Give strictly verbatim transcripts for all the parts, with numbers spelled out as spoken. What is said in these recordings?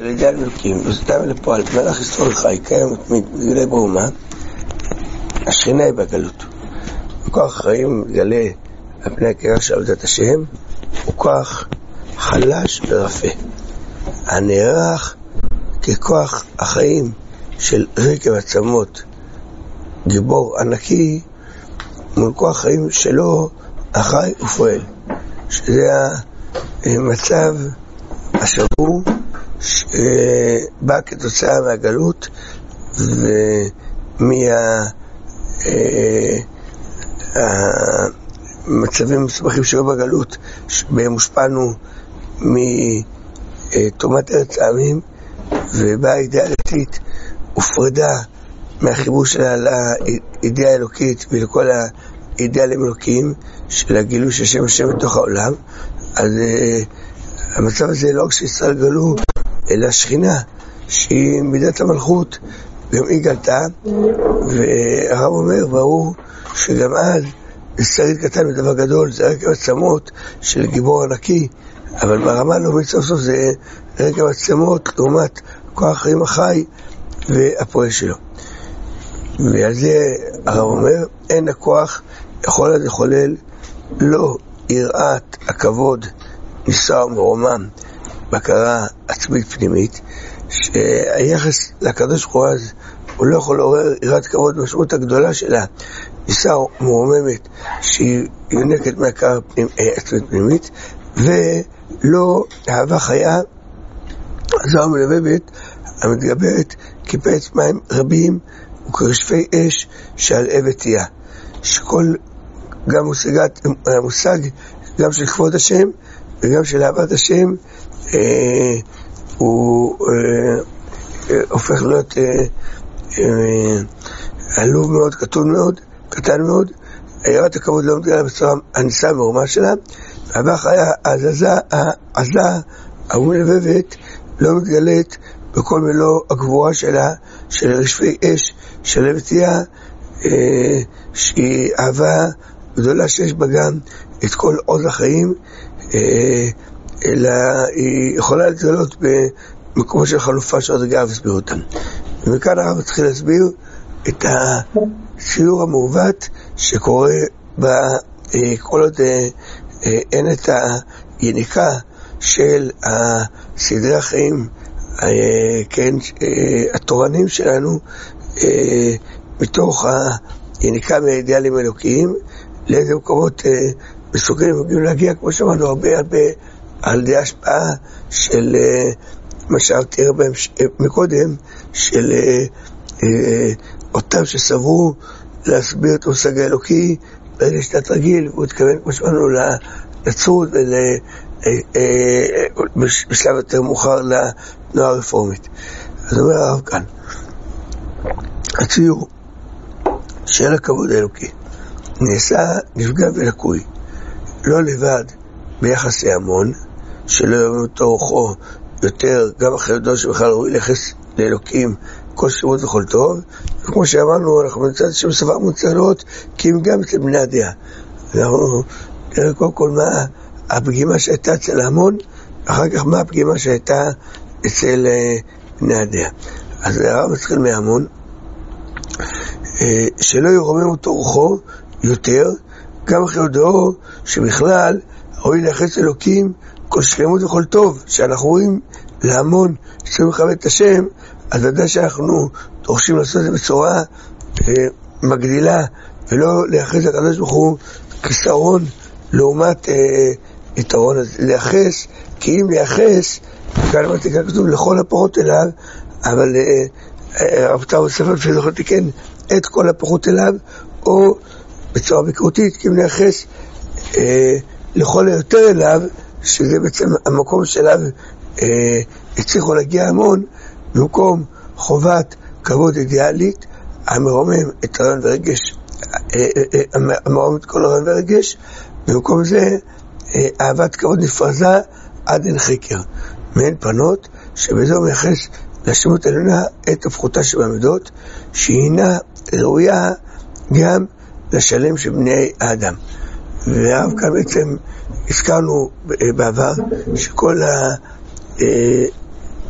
של אידיאל אלוקים, וזאתם לפועל, מלך ישראל חי, קיים מתמיד, מתגלה באומה, השכינה היא בגלות. וכוח חיים מתגלה על פני הקרע של עבודת השם, הוא כוח חלש ורפה. הנערך ככוח החיים של רקב עצמות, גיבור ענקי, מול כוח חיים שלו החי ופועל. שזה המצב השבור שבא כתוצאה מהגלות ומהמצבים המסובכים שהיו בגלות, שבהם הושפענו מתומת ארץ העמים, ובאה האידאה הדתית הופרדה מהחיבור שלה לאידאה האלוקית ולכל האידאלים אלוקיים של הגילוי של שם השם בתוך העולם. אז uh, המצב הזה לא רק שישראל גלו, אלא השכינה שהיא מידת המלכות גם היא גלתה, והרב אומר ברור שגם אז שריד קטן מדבר גדול, זה רקב עצמות של גיבור ענקי, אבל ברמה לא סוף סוף זה רקב עצמות לעומת כוח חיים החי והפועל שלו. ועל זה הרב אומר, אין הכוח יכול עד לחולל לא יראת הכבוד ניסה ומרומם, בקרה עצמית פנימית, שהיחס לקדוש ברוך הוא אז הוא לא יכול לעורר יראת כבוד במשמעות הגדולה שלה, ניסה ומרוממת שהיא יונקת מהקרה פנימ, עצמית פנימית, ולא אהבה חיה זו מלבבת המתגברת כפעץ מים רבים וכרשפי אש שעל עבד תהיה, שכל גם מושגת, המושג גם של כבוד השם וגם של אהבת השם אה, הוא אה, אה, הופך להיות אה, אה, עלוב מאוד, קטון מאוד, קטן מאוד. יראת הכבוד לא מתגלה בצורה הניסה מרומה שלה, והבא חיה העזה, העזה המלבבת לא מתגלית בכל מלוא הגבורה שלה, של רשפי אש של עבד תהיה, אה, שהיא אהבה גדולה שיש בה גם את כל עוז החיים, אה, אלא היא יכולה להתגלות במקום של חלופה שעוד רגע אסביר אותם. ומכאן הרב מתחיל להסביר את הציור המעוות שקורה בכל עוד אה, אה, אין את היניקה של סדרי החיים אה, כן, אה, התורנים שלנו אה, מתוך היניקה מהאידיאלים אלוקיים, לאיזה מקומות אה, מסוגלים מגיעים להגיע, כמו שאמרנו, הרבה הרבה על ידי השפעה של אה, מה שאמרתי בהם אה, מקודם, של אה, אה, אותם שסברו להסביר את המושג האלוקי ברגע שיטת רגיל, והוא התכוון, כמו שאמרנו, לצרות ובשלב יותר מאוחר לתנועה הרפורמית. אז אומר הרב כאן, הציור של הכבוד האלוקי נעשה נפגע ולקוי, לא לבד ביחסי המון, שלא יאמרו אותו רוחו יותר, גם אחרי ידו שבכלל ראוי ליחס לאלוקים כל שירות וכל טוב, וכמו שאמרנו, אנחנו נמצא את שם סבר מוצלות, כי הם גם אצל בני הדעה. אנחנו נראה קודם כל מה הפגימה שהייתה אצל ההמון, אחר כך מה הפגימה שהייתה אצל בני הדעה. אז הרב מתחיל מההמון, שלא ירומם אותו רוחו יותר, גם אחרי ידו שבכלל ראוי ליחס אלוקים כל שלמות וכל טוב, שאנחנו רואים להמון שצריכים לכבד את השם, אז ודאי שאנחנו דורשים לעשות את זה בצורה אה, מגדילה, ולא לייחס לקדוש ברוך הוא כסרון לעומת אה, יתרון. אז לייחס, כי אם לייחס, כאן אמרתי כאן כתוב לכל הפחות אליו, אבל הרב טאו ספר לפי זוכר תיקן את כל הפחות אליו, או בצורה ביקורתית, כי אם לייחס אה, לכל היותר אליו, שזה בעצם המקום שאליו אה, הצליחו להגיע המון, במקום חובת כבוד אידיאלית, המרומם את הרעיון ורגש, המרומם את כל הרעיון ורגש, במקום זה אהבת כבוד נפרזה עד אין חקר. מעין פנות, שבזו מייחס לשלמות העליונה את הפחותה שבמידות, שהינה ראויה גם לשלם של בני האדם. והרב כאן בעצם הזכרנו בעבר שכל ה...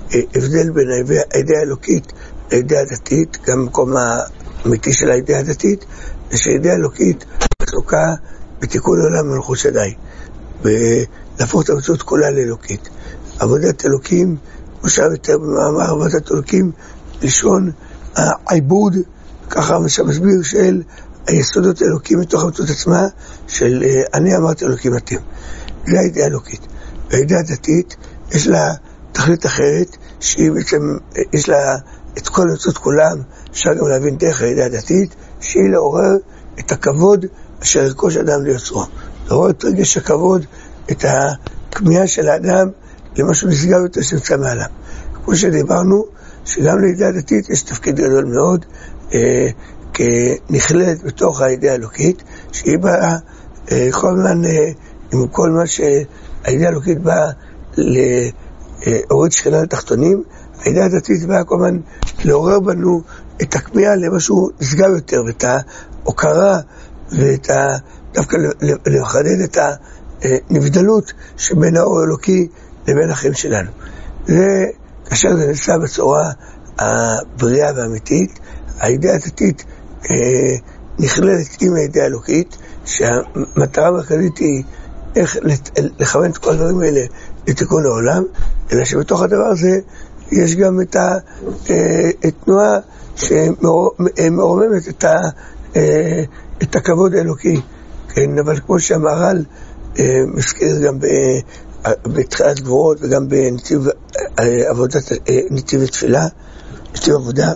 הבדל בין הידיעה האלוקית לידיעה הדתית, גם במקום האמיתי של הידיעה הדתית, זה שהידיעה האלוקית עסוקה בתיקון עולם מלכות שדי, ולהפוך את המציאות כולה לאלוקית. עבודת אלוקים, כמו שהבטר במאמר עבודת אלוקים, לשון העיבוד, ככה מסביר, של היסודות האלוקים מתוך המציאות עצמה, של אני אמרתי אלוקים אתם. זה הידיעה האלוקית. והידיעה הדתית יש לה תכלית אחרת, שהיא בעצם, יש לה את כל המציאות כולם, אפשר גם להבין דרך הידיעה הדתית, שהיא לעורר את הכבוד אשר ירכוש אדם ליוצרו. לעורר את רגש הכבוד, את הכמיהה של האדם למשהו נשגב יותר שנמצא מעליו. כמו שדיברנו, שגם לידיעה הדתית יש תפקיד גדול מאוד, אה, כנכללת בתוך הידיעה האלוקית, שהיא באה אה, כל הזמן, אה, עם כל מה שהידיעה האלוקית באה להוריד שכינה לתחתונים, הידיעה הדתית באה כל הזמן לעורר בנו את הכמיהה למשהו נשגב יותר, ואת ההוקרה, ואת ה... דווקא לחדד את הנבדלות שבין האור האלוקי לבין החיים שלנו. זה, כאשר זה נעשה בצורה הבריאה והאמיתית, הידיעה הדתית אה, נכללת עם הידיעה האלוקית, שהמטרה המרכזית היא איך לכוון את כל הדברים האלה לתיקון העולם, אלא שבתוך הדבר הזה יש גם את התנועה שמרוממת את, ה, את הכבוד האלוקי. כן, אבל כמו שהמהר"ל מזכיר גם בתחילת גבורות וגם בנתיב עבודת, נתיב התפילה, נתיב עבודה,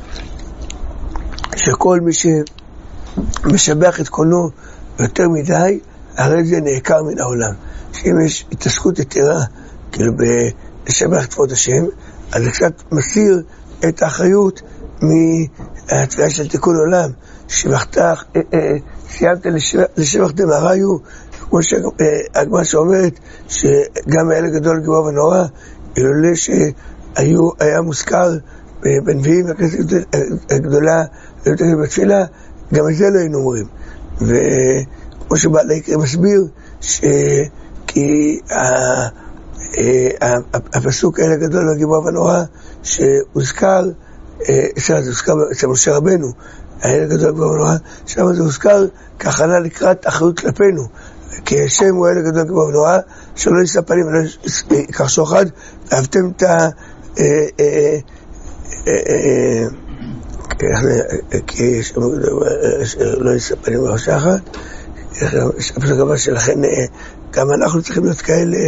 שכל מי שמשבח את קונו יותר מדי, הרי זה נעקר מן העולם. שאם יש התעסקות יתרה, כאילו לשבח את כבוד השם, אז זה קצת מסיר את האחריות מהתביעה של תיקון עולם. שבחת, סיימת לשבח דמראיו, כמו שהגמרא שאומרת שגם הילד גדול גיבור ונורא, אילולא שהיה מוזכר בנביאים והכנסת הגדולה בתפילה, גם את זה לא היינו אומרים. וכמו שבעל העיקר מסביר, כי הפסוק הילד גדול והגיבור ונורא שהוזכר, זה הוזכר אצל משה רבנו, הילד גדול גיבור ונורא, שם זה הוזכר כהכנה לקראת אחריות כלפינו, כי השם הוא הילד גדול גיבור ונורא, שלא יישא פנים ולא ייקח שוחד, ואהבתם את ה... כי לא יישא פנים ולא שחד, הפסוק הבא שלכן גם אנחנו צריכים להיות כאלה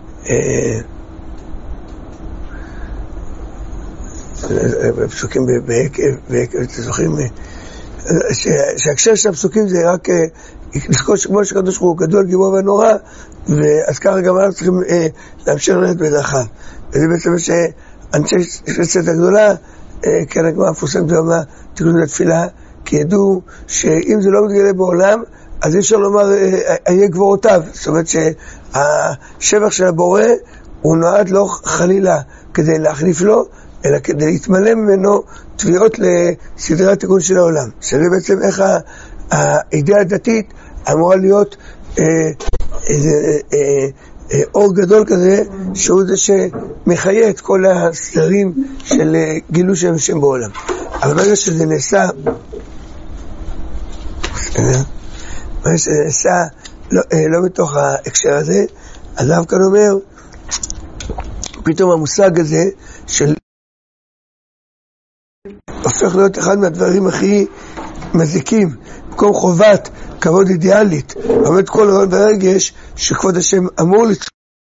פסוקים בעקב, אתם זוכרים שההקשר של הפסוקים זה רק לזכור שכמו שקדוש ברוך הוא גדול גיבור ונורא, ואז ככה גם אנחנו צריכים להמשיך ללכת בדרכיו. וזה בעצם שאנשי צאת הגדולה, כן הגמרא המפורסמת ואמרה תיקון לתפילה, כי ידעו שאם זה לא מתגלה בעולם, אז אי אפשר לומר איה גבורותיו. זאת אומרת שהשבח של הבורא הוא נועד לא חלילה כדי להחליף לו, אלא כדי להתמלא ממנו תביעות לסדרי התיקון של העולם. שזה בעצם איך הידיעה הדתית אמורה להיות אה, אה, אה, אה, אור גדול כזה, שהוא זה שמחיה את כל הסדרים של גילו שם השם בעולם. אבל ברגע שזה נעשה, ברגע שזה נעשה לא, אה, לא מתוך ההקשר הזה, אז הרב כאן אומר, פתאום המושג הזה של הופך להיות אחד מהדברים הכי מזיקים, במקום חובת כבוד אידיאלית, עומד כל רעיון ורגש שכבוד השם אמור לצחוק.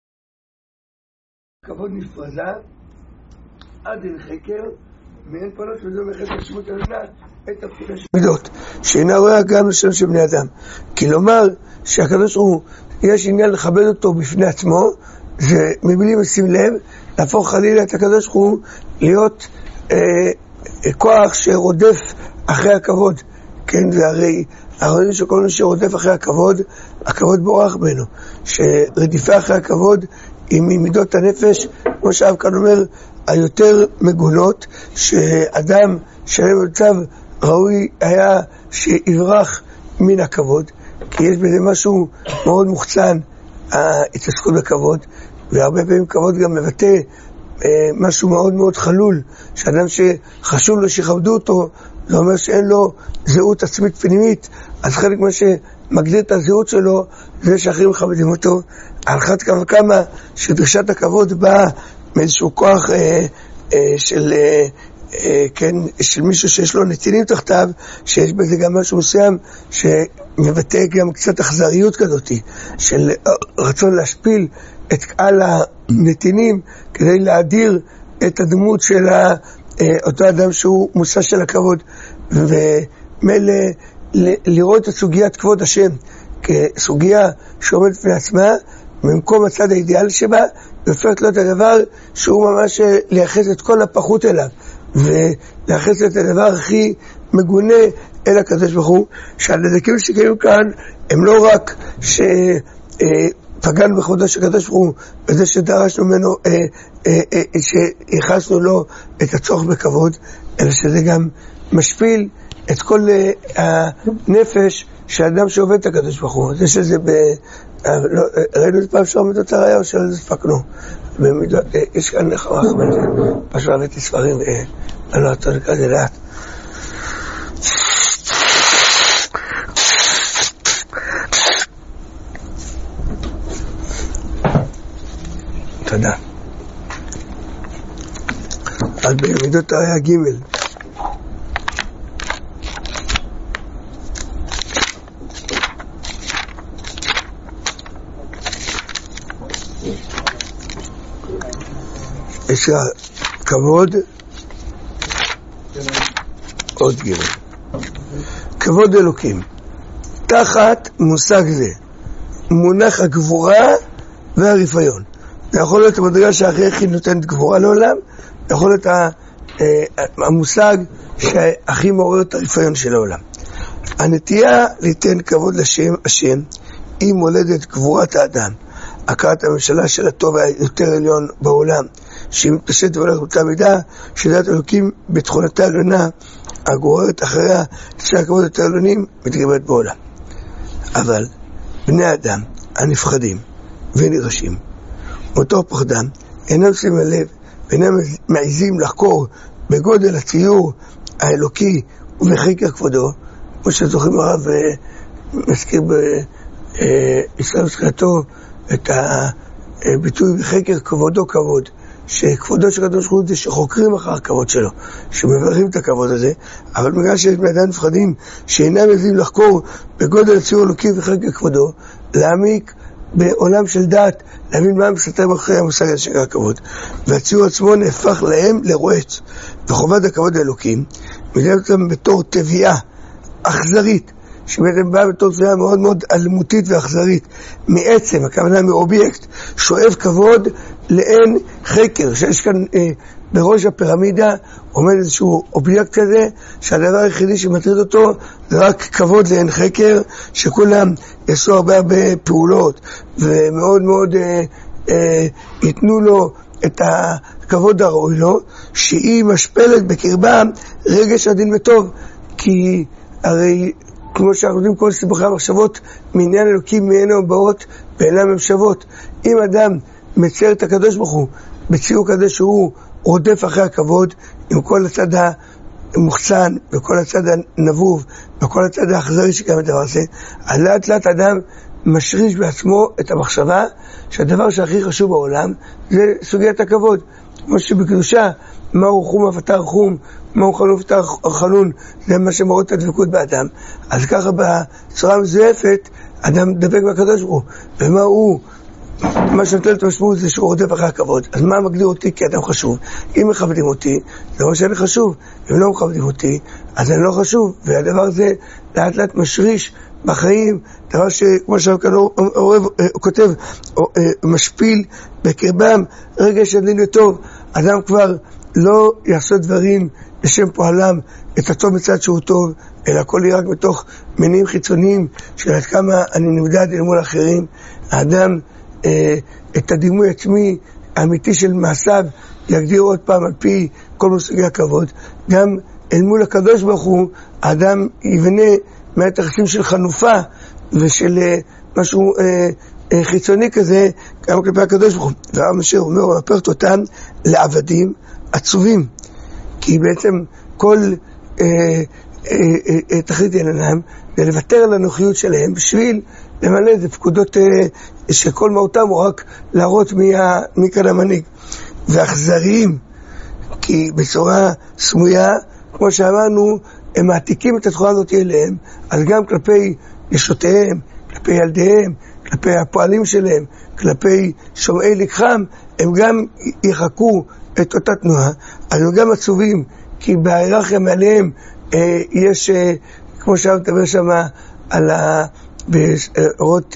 כבוד נפרזה, עד אל חקר, מעין פנות וזו מחד לשמות הלנה, את הפתיחה של מידות, שאינה רואה גם לשם של בני אדם. כי לומר שהקדוש הוא, יש עניין לכבד אותו בפני עצמו, זה מבלי לשים לב, להפוך חלילה את הקדוש הוא להיות אה, כוח שרודף אחרי הכבוד. כן, והרי הרעיון שכל מי שרודף אחרי הכבוד, הכבוד בורח בנו. שרדיפה אחרי הכבוד היא ממידות הנפש, כמו שהרב כאן אומר, היותר מגונות, שאדם שלם במצב ראוי היה שיברח מן הכבוד, כי יש בזה משהו מאוד מוחצן, ההתעסקות בכבוד, והרבה פעמים כבוד גם מבטא משהו מאוד מאוד חלול, שאדם שחשוב לו שיכבדו אותו, זה אומר שאין לו זהות עצמית פנימית, אז חלק מה שמגדיר את הזהות שלו, זה שאחרים מכבדים אותו, על אחת כמה כמה שדרישת הכבוד באה מאיזשהו כוח אה, אה, של, אה, אה, כן, של מישהו שיש לו נתינים תחתיו, שיש בזה גם משהו מסוים שמבטא גם קצת אכזריות כזאת, של רצון להשפיל את קהל הנתינים כדי להדיר את הדמות של אותו אדם שהוא מושא של הכבוד, ומילא לראות את סוגיית כבוד השם כסוגיה שעומדת בפני עצמה במקום הצד האידיאל שבה, והופכת לו את הדבר שהוא ממש לייחס את כל הפחות אליו ולייחס את הדבר הכי מגונה אל הקדוש ברוך הוא, שהנזקים שקיימים כאן הם לא רק ש פגענו בכבודו של הקדוש ברוך הוא בזה שדרשנו ממנו, אה, אה, אה, שיחסנו לו את הצורך בכבוד, אלא שזה גם משפיל את כל אה, הנפש של אדם שעובד את הקדוש ברוך הוא. זה שזה ב... אה, לא, ראינו את פעם שעומד את הראיה או שלא הספקנו? במידות, אה, יש כאן נחמח בזה, פשוט הבאתי ספרים, אה, לא, לא, תודה כזה לאט. תודה. אז במידות הראיה ג' יש כבוד עוד ג' כבוד אלוקים. תחת מושג זה מונח הגבורה והרפיון. זה יכול להיות המדרגה שהכי הכי נותנת גבורה לעולם, זה יכול להיות המושג שהכי מעורר את הרפיון של העולם. הנטייה ליתן כבוד לשם השם היא מולדת גבורת האדם, הכרת הממשלה של הטוב היותר עליון בעולם, שהיא מתפשטת והולכת באותה מידה, שדעת אלוקים בתכונתה העליונה הגוררת אחריה תשע הכבוד יותר עליונים מתגברת בעולם. אבל בני האדם הנפחדים ונרשים אותו פחדם אינם שימים לב ואינם מעיזים לחקור בגודל הציור האלוקי ובחקר כבודו, כמו שזוכרים הרב מזכיר בישראל זכייתו את הביטוי בחקר כבודו כבוד, שכבודו של הקדוש ברוך הוא זה שחוקרים אחר הכבוד שלו, שמברכים את הכבוד הזה, אבל בגלל שיש בני אדם נפחדים שאינם מעיזים לחקור בגודל הציור האלוקי ובחקר כבודו, להעמיק בעולם של דת, להבין מה מסתתר מאחורי המושג הזה של הכבוד, והציור עצמו נהפך להם לרועץ, וחובת הכבוד האלוקים מגיעה אותם בתור טביעה אכזרית, שבעצם באה בתור טביעה מאוד מאוד אלמותית ואכזרית, מעצם, הכוונה מאובייקט, שואב כבוד לאין חקר, שיש כאן אה, בראש הפירמידה עומד איזשהו אובייקט כזה, שהדבר היחידי שמטריד אותו זה רק כבוד לאין חקר, שכולם יעשו הרבה הרבה פעולות, ומאוד מאוד אה, אה, ייתנו לו את הכבוד הראוי לו, שהיא משפלת בקרבה רגש עדין וטוב, כי הרי כמו שאנחנו יודעים כל סיבוכי המחשבות מעניין אלוקים ממנו באות ואינם הם שוות. אם אדם מצייר את הקדוש ברוך הוא בציור כזה שהוא רודף אחרי הכבוד, עם כל הצד המוחצן וכל הצד הנבוב וכל הצד האכזרי שקיים את הדבר הזה, אז לאט לאט אדם משריש בעצמו את המחשבה שהדבר שהכי חשוב בעולם זה סוגיית הכבוד. כמו שבקדושה מהו חום אבטר חום, מהו חלון אבטר חלון, זה מה שמראות את הדבקות באדם. אז ככה בצורה מזויפת אדם דבק בקדוש ברוך הוא, ומה הוא מה שנותן את המשמעות זה שהוא רודף אחרי הכבוד. אז מה מגדיר אותי כאדם חשוב? אם מכבדים אותי, זה אומר שאני חשוב. אם לא מכבדים אותי, אז אני לא חשוב. והדבר הזה לאט לאט משריש בחיים, דבר שכמו שהכאן הוא כותב, משפיל בקרבם רגש עדין וטוב. אדם כבר לא יעשה דברים לשם פועלם את הטוב מצד שהוא טוב, אלא הכל יהיה רק בתוך מניעים חיצוניים של עד כמה אני נמדד אל מול אחרים. האדם את הדימוי עצמי האמיתי של מעשיו יגדיר עוד פעם על פי כל מושגי הכבוד. גם אל מול הקדוש ברוך הוא האדם יבנה מעט יחסים של חנופה ושל משהו אה, חיצוני כזה, גם כלפי הקדוש ברוך הוא. והרב משה אומר, הוא מפרט אותם לעבדים עצובים, כי בעצם כל אה, אה, אה, תכלית עניינם, זה לוותר על הנוחיות שלהם, בשביל למלא איזה פקודות אה, שכל מהותם הוא רק להראות מי, מי כאן המנהיג. ואכזריים, כי בצורה סמויה, כמו שאמרנו, הם מעתיקים את התכונה הזאת אליהם, אז גם כלפי נשותיהם, כלפי ילדיהם, כלפי הפועלים שלהם, כלפי שומעי לקחם, הם גם יחקו את אותה תנועה, אז הם גם עצובים, כי בהיררכיה מעליהם אה, יש, אה, כמו שאנחנו מדבר שם על ה... באורות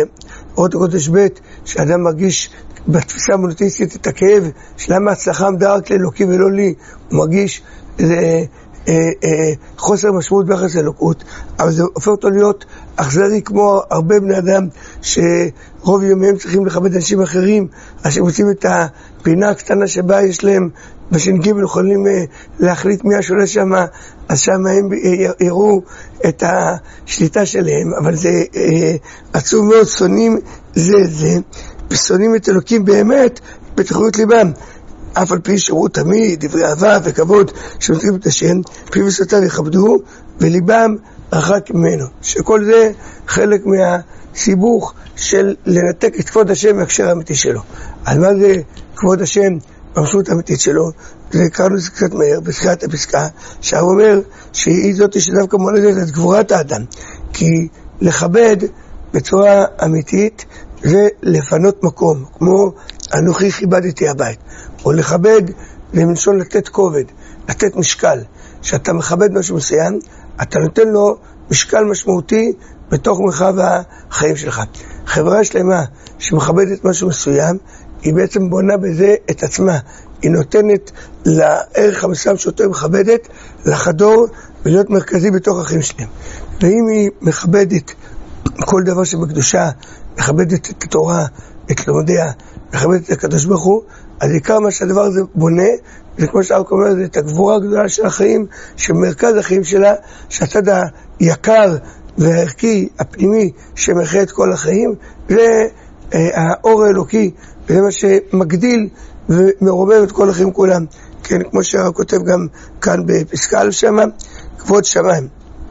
הקודש ב', שאדם מרגיש בתפיסה המונותיסטית את הכאב, שלמה הצלחה עמדה רק לאלוקים ולא לי, הוא מרגיש זה, אה, אה, חוסר משמעות ביחס לאלוקות, אבל זה הופך אותו להיות אכזרי כמו הרבה בני אדם שרוב ימיהם צריכים לכבד אנשים אחרים, אז שהם מוצאים את הפינה הקטנה שבה יש להם בש"ג יכולים להחליט מי השולט שם, אז שם הם יראו את השליטה שלהם, אבל זה עצוב מאוד, שונאים זה זה, ושונאים את אלוקים באמת בתחרות ליבם, אף על פי שראו תמיד דברי אהבה וכבוד שנותנים את השם, פי וסותיו יכבדו, וליבם רחק ממנו. שכל זה חלק מהסיבוך של לנתק את כבוד השם מהקשר האמיתי שלו. על מה זה כבוד השם במשמעות האמיתית שלו? זה קראנו לזה קצת מהר, בתחילת הפסקה, שהרב אומר שהיא זאת שדווקא מולדת את גבורת האדם, כי לכבד בצורה אמיתית זה לפנות מקום, כמו אנוכי כיבדתי הבית, או לכבד זה מלשון לתת כובד, לתת משקל. שאתה מכבד משהו מסוים, אתה נותן לו משקל משמעותי בתוך מרחב החיים שלך. חברה שלמה שמכבדת משהו מסוים, היא בעצם בונה בזה את עצמה. היא נותנת לערך המסוים שאותו היא מכבדת, לחדור ולהיות מרכזי בתוך החיים שלהם. ואם היא מכבדת כל דבר שבקדושה, מכבדת את התורה, את לימודיה, מכבדת את הקדוש ברוך הוא, אז עיקר מה שהדבר הזה בונה, זה כמו שהרב אומר, זה את הגבורה הגדולה של החיים, שמרכז החיים שלה, שהצד היקר והערכי, הפנימי, שמאחד את כל החיים, זה האור האלוקי, וזה מה שמגדיל ומרומם את כל החיים כולם. כן, כמו שהרב כותב גם כאן בפסקה א' שמה, כבוד שמיים.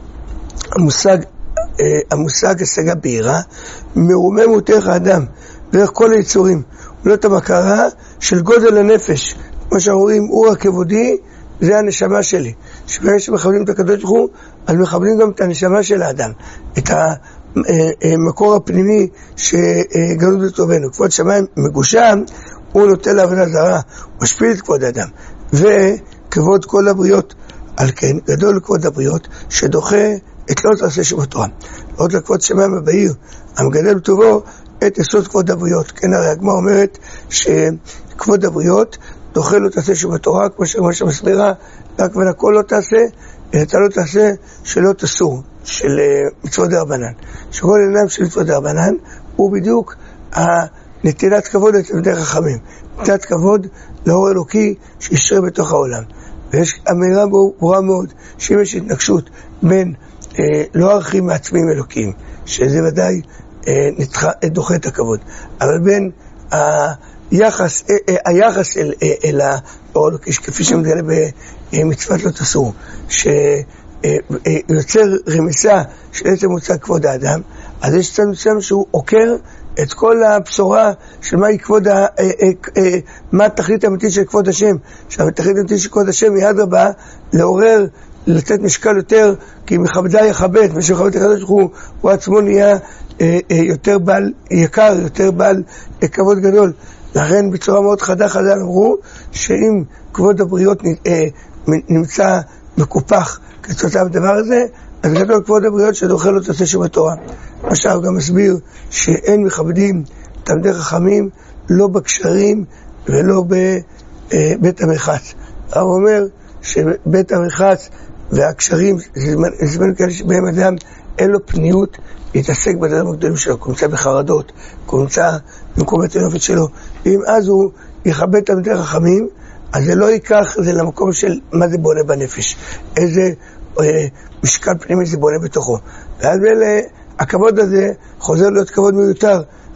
המושג, המושג השגה בהירה, מרומם אותך האדם, דרך כל היצורים. לא את המכרה של גודל הנפש. כמו שאומרים, אור הכבודי, זה הנשמה שלי. שבאמת שמכבדים את הקדוש ברוך הוא, אז מכבדים גם את הנשמה של האדם. את המקור הפנימי שגלוי בטובנו. כבוד שמיים מגושם, הוא נוטה לעבודה זרה, הוא משפיל את כבוד האדם. וכבוד כל הבריות, על כן, גדול כבוד הבריות, שדוחה את לא תעשה שבתורה. עוד לכבוד שמיים הבהיר, המגדל בטובו, את יסוד כבוד הבריות. כן, הרי הגמרא אומרת שכבוד הבריות דוחה לא תעשה שבתורה, כמו שהגמרא שמסבירה, רק ונכל לא תעשה, אתה לא תעשה שלא תסור, של מצוות דרבנן. שכל עיניים של מצוות דרבנן הוא בדיוק נטילת כבוד לתלמידי חכמים, נטילת כבוד לאור אלוקי שישרה בתוך העולם. ויש אמירה ברורה מאוד, שאם יש התנגשות בין אה, לא ערכים מעצמים אלוקים, שזה ודאי אה, נתח, דוחה את הכבוד, אבל בין היחס, אה, אה, היחס אל, אה, אל האור אלוקי, כפי שמתגלה במצוות לא תסור, שיוצר רמיסה של עצם מוצא כבוד האדם, אז יש צד מסוים שהוא עוקר את כל הבשורה של מהי כבוד, ה, אה, אה, מה התכלית האמיתית של כבוד השם. עכשיו, התכלית האמיתית של כבוד השם היא אדרבה לעורר, לתת משקל יותר, כי מכבדה יכבד, ושמכבד את הקדוש ברוך הוא, הוא עצמו נהיה אה, אה, יותר בעל יקר, יותר בעל אה, כבוד גדול. לכן בצורה מאוד חדה חדה אמרו, שאם כבוד הבריות אה, נמצא מקופח כתוצאה בדבר הזה, אז גדול כבוד הבריות שדוחה לא תעשה שבתורה. עכשיו גם מסביר שאין מכבדים תלמידי חכמים, לא בקשרים ולא בבית המרחץ. הרב אומר שבית המרחץ והקשרים זה זמן כאלה שבהם אדם אין לו פניות להתעסק בדברים הגדולים שלו, הוא נמצא בחרדות, הוא נמצא במקומת הנופת שלו, ואם אז הוא יכבד תלמידי חכמים, אז זה לא ייקח זה למקום של מה זה בונה בנפש, איזה אה, משקל פנימי זה בונה בתוכו. ואז אלה, הכבוד הזה חוזר להיות כבוד מיותר,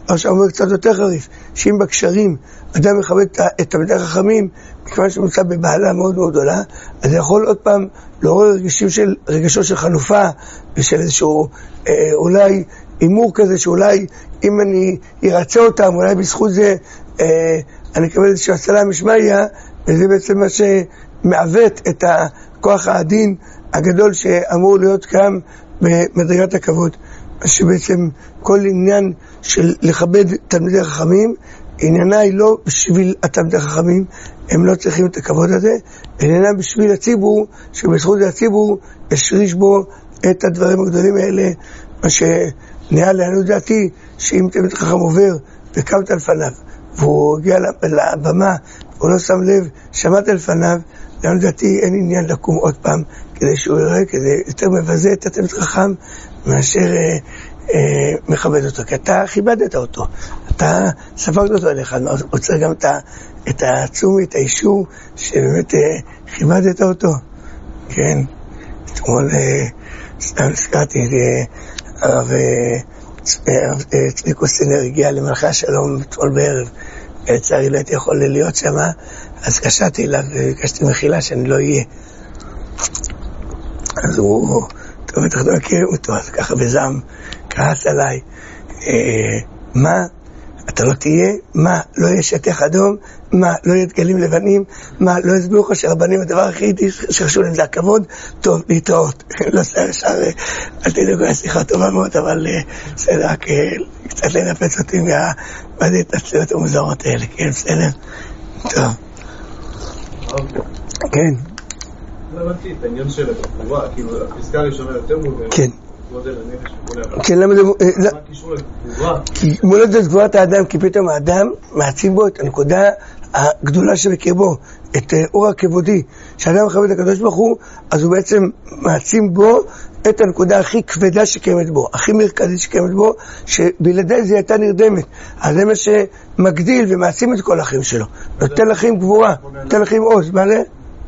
עכשיו אומר קצת יותר חריף, שאם בקשרים אדם מכבד את תלמידי החכמים, מכיוון שהוא נמצא בבעלה מאוד מאוד גדולה, אז זה יכול עוד פעם לעורר רגשים של, רגשות של חנופה, ושל איזשהו אה, אולי אימור כזה, שאולי אם אני ירצה אותם, אולי בזכות זה אה, אני אקבל איזושהי הצלה משמעיה, וזה בעצם מה שמעוות את הכוח העדין הגדול שאמור להיות קיים במדרגת הכבוד. שבעצם כל עניין של לכבד תלמידי החכמים, עניינה היא לא בשביל התלמידי החכמים, הם לא צריכים את הכבוד הזה, עניינה בשביל הציבור, שבזכות הציבור ישריש בו את הדברים הגדולים האלה, מה שנראה לעניות דעתי, שאם תלמיד חכם עובר וקמת על פניו, והוא הגיע לבמה, הוא לא שם לב, שמעת על פניו, לעניות דעתי אין עניין לקום עוד פעם, כדי שהוא יראה, כדי יותר מבזה את התלמיד חכם, מאשר אה, אה, מכבד אותו, כי אתה כיבדת אותו, אתה ספקת אותו אליך, רוצה גם את, את העצומי, את האישור, שבאמת אה, כיבדת אותו, כן, אתמול אה, סתם נזכרתי, אה, הרב אה, צביקו סינר הגיע למלכי השלום אתמול בערב, לצערי לא הייתי יכול להיות שם, אז קשרתי אליו וביקשתי מחילה שאני לא אהיה, אז הוא, טוב, בטח לא מכירים אותו, אז ככה בזעם כעס עליי, אה, מה? אתה לא תהיה? מה? לא יהיה שטח אדום? מה? לא יהיה דגלים לבנים? מה? לא יסבירו לך שרבנים הדבר הכי שחשוב להם זה הכבוד? טוב, להתראות. לא סער ישר, אל תדאגו, השיחה טובה מאוד, אבל בסדר, רק קצת לנפץ אותי מהמדית הצלעות המוזרות האלה, כן, בסדר? טוב. כן. לא הבנתי את העניין של הגבורה, כאילו הפסקה הראשונה יותר מובנת. כן. גודל הנפש וכולי. כן, למה זה... מה קישור לגבורה? כי מולד את גבורת האדם, כי פתאום האדם מעצים בו את הנקודה הגדולה שבקרבו, את אור הכבודי. כשאדם מכבד את הקדוש ברוך הוא, אז הוא בעצם מעצים בו את הנקודה הכי כבדה שקיימת בו, הכי מרכזית שקיימת בו, שבלעדי זה הייתה נרדמת. אז זה מה שמגדיל ומעצים את כל החיים שלו. נותן לחיים גבורה, נותן לחיים עוז, מעלה?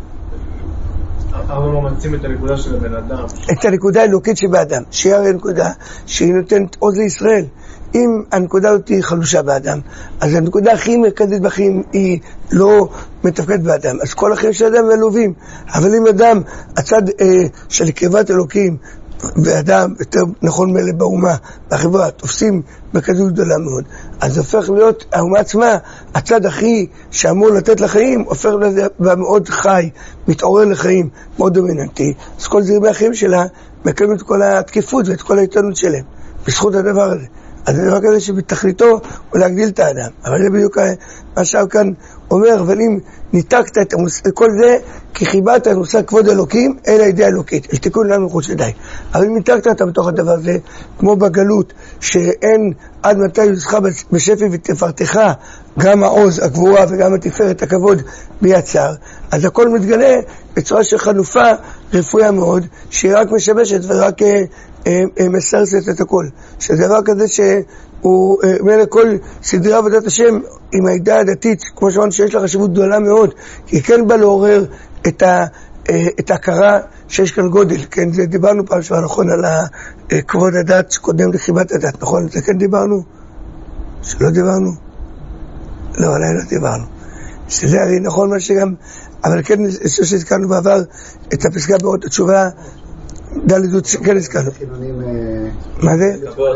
אבל ממצים את הנקודה של הבן אדם. את הנקודה האלוקית שבאדם, שהיא הרי הנקודה שהיא נותנת עוז לישראל. אם הנקודה הזאת היא חלושה באדם, אז הנקודה הכי מרכזית בחיים היא לא מתפקדת באדם. אז כל החיים של אדם מלווים. אבל אם אדם, הצד אה, של קרבת אלוקים, ואדם יותר נכון מלא באומה, בחברה, תופסים בכזו גדולה מאוד, אז הופך להיות, האומה עצמה, הצד הכי שאמור לתת לחיים, הופך להיות מאוד חי, מתעורר לחיים, מאוד דומיננטי. אז כל זרמי החיים שלה מקיימים את כל התקיפות ואת כל העיתונות שלהם, בזכות הדבר הזה. אז זה דבר כזה שבתכליתו הוא להגדיל את האדם. אבל זה בדיוק מה שהרב כאן אומר, אבל אם ניתקת את המוס... כל זה, כי חיברת את מושג כבוד אלוקים, אלא ידיעה אלוקית, אל תיקון לנו מחוץ ידי. אבל אם ניתקת אותה בתוך הדבר הזה, כמו בגלות, שאין עד מתי יוזך בשפי ותפארתך, גם העוז, הגבורה וגם התפארת, הכבוד ביצר, אז הכל מתגלה בצורה של חלופה רפויה מאוד, שהיא רק משבשת ורק אה, אה, אה, מסרסת את הכל. שזה דבר כזה שהוא אה, מלא כל סדרי עבודת השם עם העדה הדתית, כמו שאמרנו שיש לה חשיבות גדולה מאוד, כי כן בא לעורר את ה... את ההכרה שיש כאן גודל, כן, זה דיברנו פעם שעה, נכון, על כבוד הדת שקודם לחיבת הדת, נכון, זה כן דיברנו? שלא דיברנו? לא, עליי לא דיברנו. שזה הרי נכון מה שגם, אבל כן, זה שהזכרנו בעבר את הפסקה באורות התשובה, דלדות שכן הזכרנו. מה זה?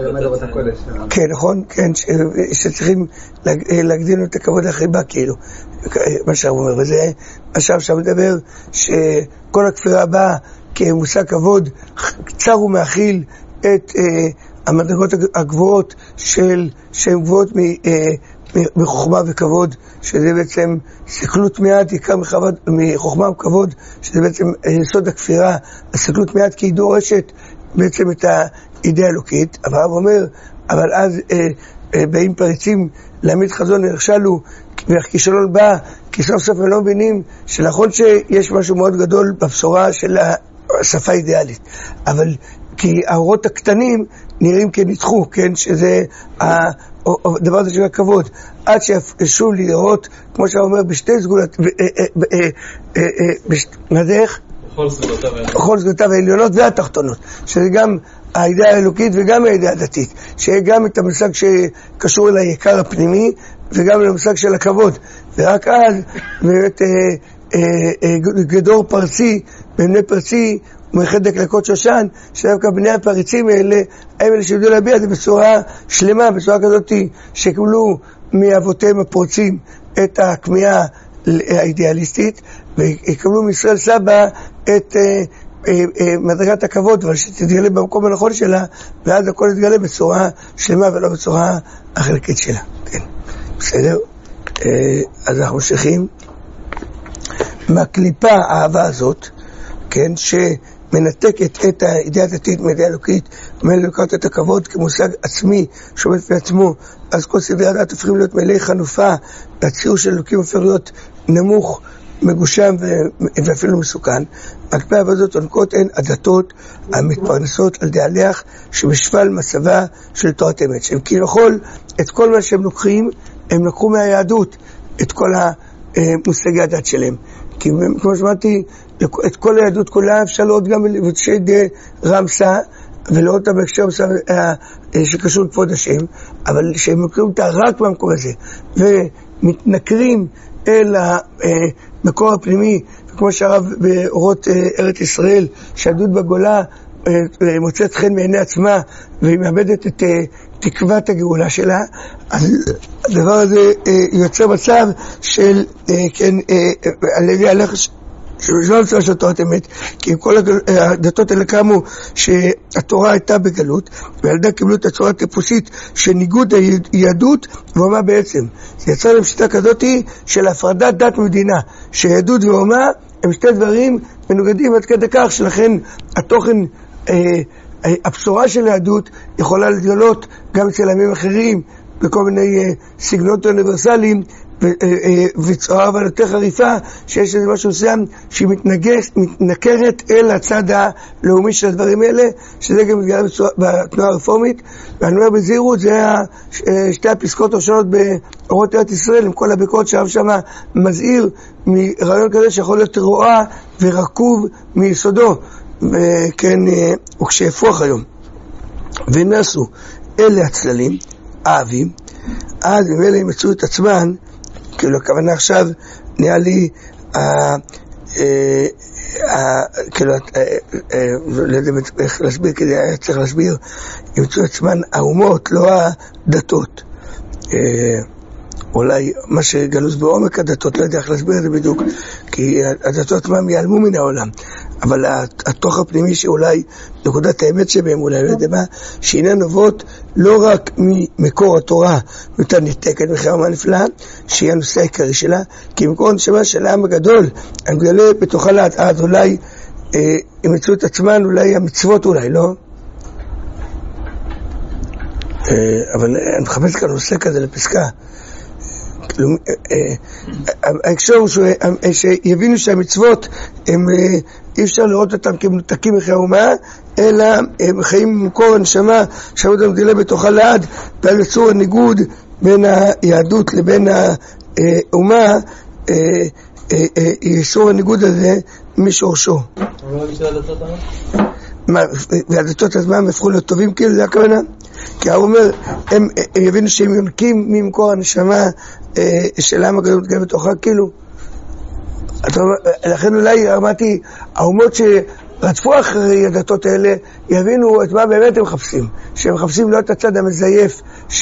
כן, נכון, כן, שצריכים להגדיל את הכבוד החיבה, כאילו, מה שהרב אומר, וזה עכשיו שם מדבר שכל הכפירה הבאה כמושג כבוד קצר ומאכיל את המדרגות הגבוהות של, שהן גבוהות מחוכמה וכבוד, שזה בעצם סכלות מיד, עיקר מחוכמה וכבוד, שזה בעצם יסוד הכפירה, הסכלות מיד כי היא דורשת בעצם את האידאה האלוקית. אבל הרב אומר, אבל אז אה, אה, באים פריצים להעמיד חזון נכשלו, והכישלון בא, כי סוף סוף הם לא מבינים שנכון שיש משהו מאוד גדול בבשורה של השפה האידיאלית, אבל כי האורות הקטנים נראים כניצחו, כן, שזה הדבר הזה של הכבוד, עד שישוב לי לראות, כמו שאתה אומר, בשתי סגולות, מה זה איך? בכל סגולותיו העליונות והתחתונות, שזה גם הידיעה האלוקית וגם הידיעה הדתית, שיהיה גם את המושג שקשור ליקר הפנימי וגם למושג של הכבוד, ורק אז באמת אה, אה, אה, גדור פרסי, בני פרסי ומייחד דקלקות שושן, שדווקא בני הפריצים האלה, הם אלה שיודעו להביע את זה בצורה שלמה, בצורה כזאת שקיבלו מאבותיהם הפורצים את הכמיהה האידיאליסטית, ויקבלו מישראל סבא את אה, אה, אה, מדרגת הכבוד, אבל שתתגלה במקום הנכון שלה, ואז הכל יתגלה בצורה שלמה ולא בצורה החלקית שלה. כן, בסדר? אה, אז אנחנו ממשיכים. מהקליפה האהבה הזאת, כן, שמנתקת את הידיעה הדתית מהידיעה האלוקית, ומלוקת את הכבוד כמושג עצמי שעומד בפני עצמו, אז כל סדרי הדת הופכים להיות מלאי חנופה, והציור של אלוקים הופך להיות נמוך, מגושם ואפילו מסוכן. מהקליפה האהבה הזאת עונקות הן הדתות המתפרנסות על דעליך שבשפל מצבה של תורת אמת, שהם כביכול את כל מה שהם לוקחים, הם לקחו מהיהדות את כל המושגי הדת שלהם. כי כמו שאמרתי, את כל היהדות כולה אפשר לראות גם בבצ'י רמסה, ולראות אותה בהקשר שקשור לכבוד השם, אבל שהם לוקחים אותה רק במקום הזה, ומתנכרים אל המקור הפנימי, וכמו שהרב באורות ארץ ישראל, שהיהדות בגולה מוצאת חן מעיני עצמה, והיא מאבדת את תקוות הגאולה שלה, אז הדבר הזה יוצר מצב של, כן, הלוי הלך שלא נצטרך של תורת אמת, כי כל הדתות האלה קמו שהתורה הייתה בגלות, וילדה קיבלו את הצורה הטיפוסית של ניגוד היהדות ואומה בעצם. זה יצר להם שיטה כזאת של הפרדת דת מדינה, שיהדות ואומה הם שתי דברים מנוגדים עד כדי כך, שלכן התוכן, הבשורה של היהדות יכולה להתגלות גם אצל עמים אחרים, בכל מיני סגנונות אוניברסליים, וצורה אבל יותר חריפה, שיש איזה משהו מסוים שהיא מתנכרת אל הצד הלאומי של הדברים האלה, שזה גם מתגלה בתנועה הרפורמית. ואני אומר בזהירות, זה שתי הפסקות הראשונות באורות ארץ ישראל, עם כל הביקורת שהרב שם מזהיר מרעיון כזה שיכול להיות רוע ורקוב מיסודו, כן, וכשהפוך היום ונסו אלה הצללים אהבים, אז אם אלה ימצאו את עצמן, כאילו הכוונה עכשיו נראה לי כאילו לא יודע איך להסביר, כדי היה צריך להסביר, ימצאו את עצמן האומות, לא הדתות, אולי מה שגלוס בעומק הדתות, לא יודע איך להסביר את זה בדיוק, כי הדתות מה ייעלמו מן העולם, אבל התוך הפנימי שאולי נקודת האמת שבהם, אולי לא יודע מה, שהנה נובעות לא רק ממקור התורה יותר ניתקת מחרמה נפלאה, שהיא הנושא העיקרי שלה, כי מקור הנשמה של העם הגדול, אני מגלה בתוכה לאט עד, אולי אה, הם יצאו את עצמן, אולי המצוות אולי, לא? אה, אבל אני מחפש כאן נושא כזה לפסקה, ההקשר הוא שיבינו שהמצוות הם אי אפשר לראות אותם כמנותקים מחיי האומה, אלא הם חיים במקור הנשמה שעוד המדילה בתוכה לעד, ועל יצור הניגוד בין היהדות לבין האומה, יצור הניגוד הזה משורשו. והדתות עצמם הפכו להיות טובים, כאילו זה הכוונה? כי הוא אומר, הם יבינו שהם יונקים ממקור הנשמה של העם הגדול מתגלה בתוכה, כאילו. לכן אולי אמרתי, האומות שרדפו אחרי הדתות האלה, יבינו את מה באמת הם מחפשים. שהם מחפשים לא את הצד המזייף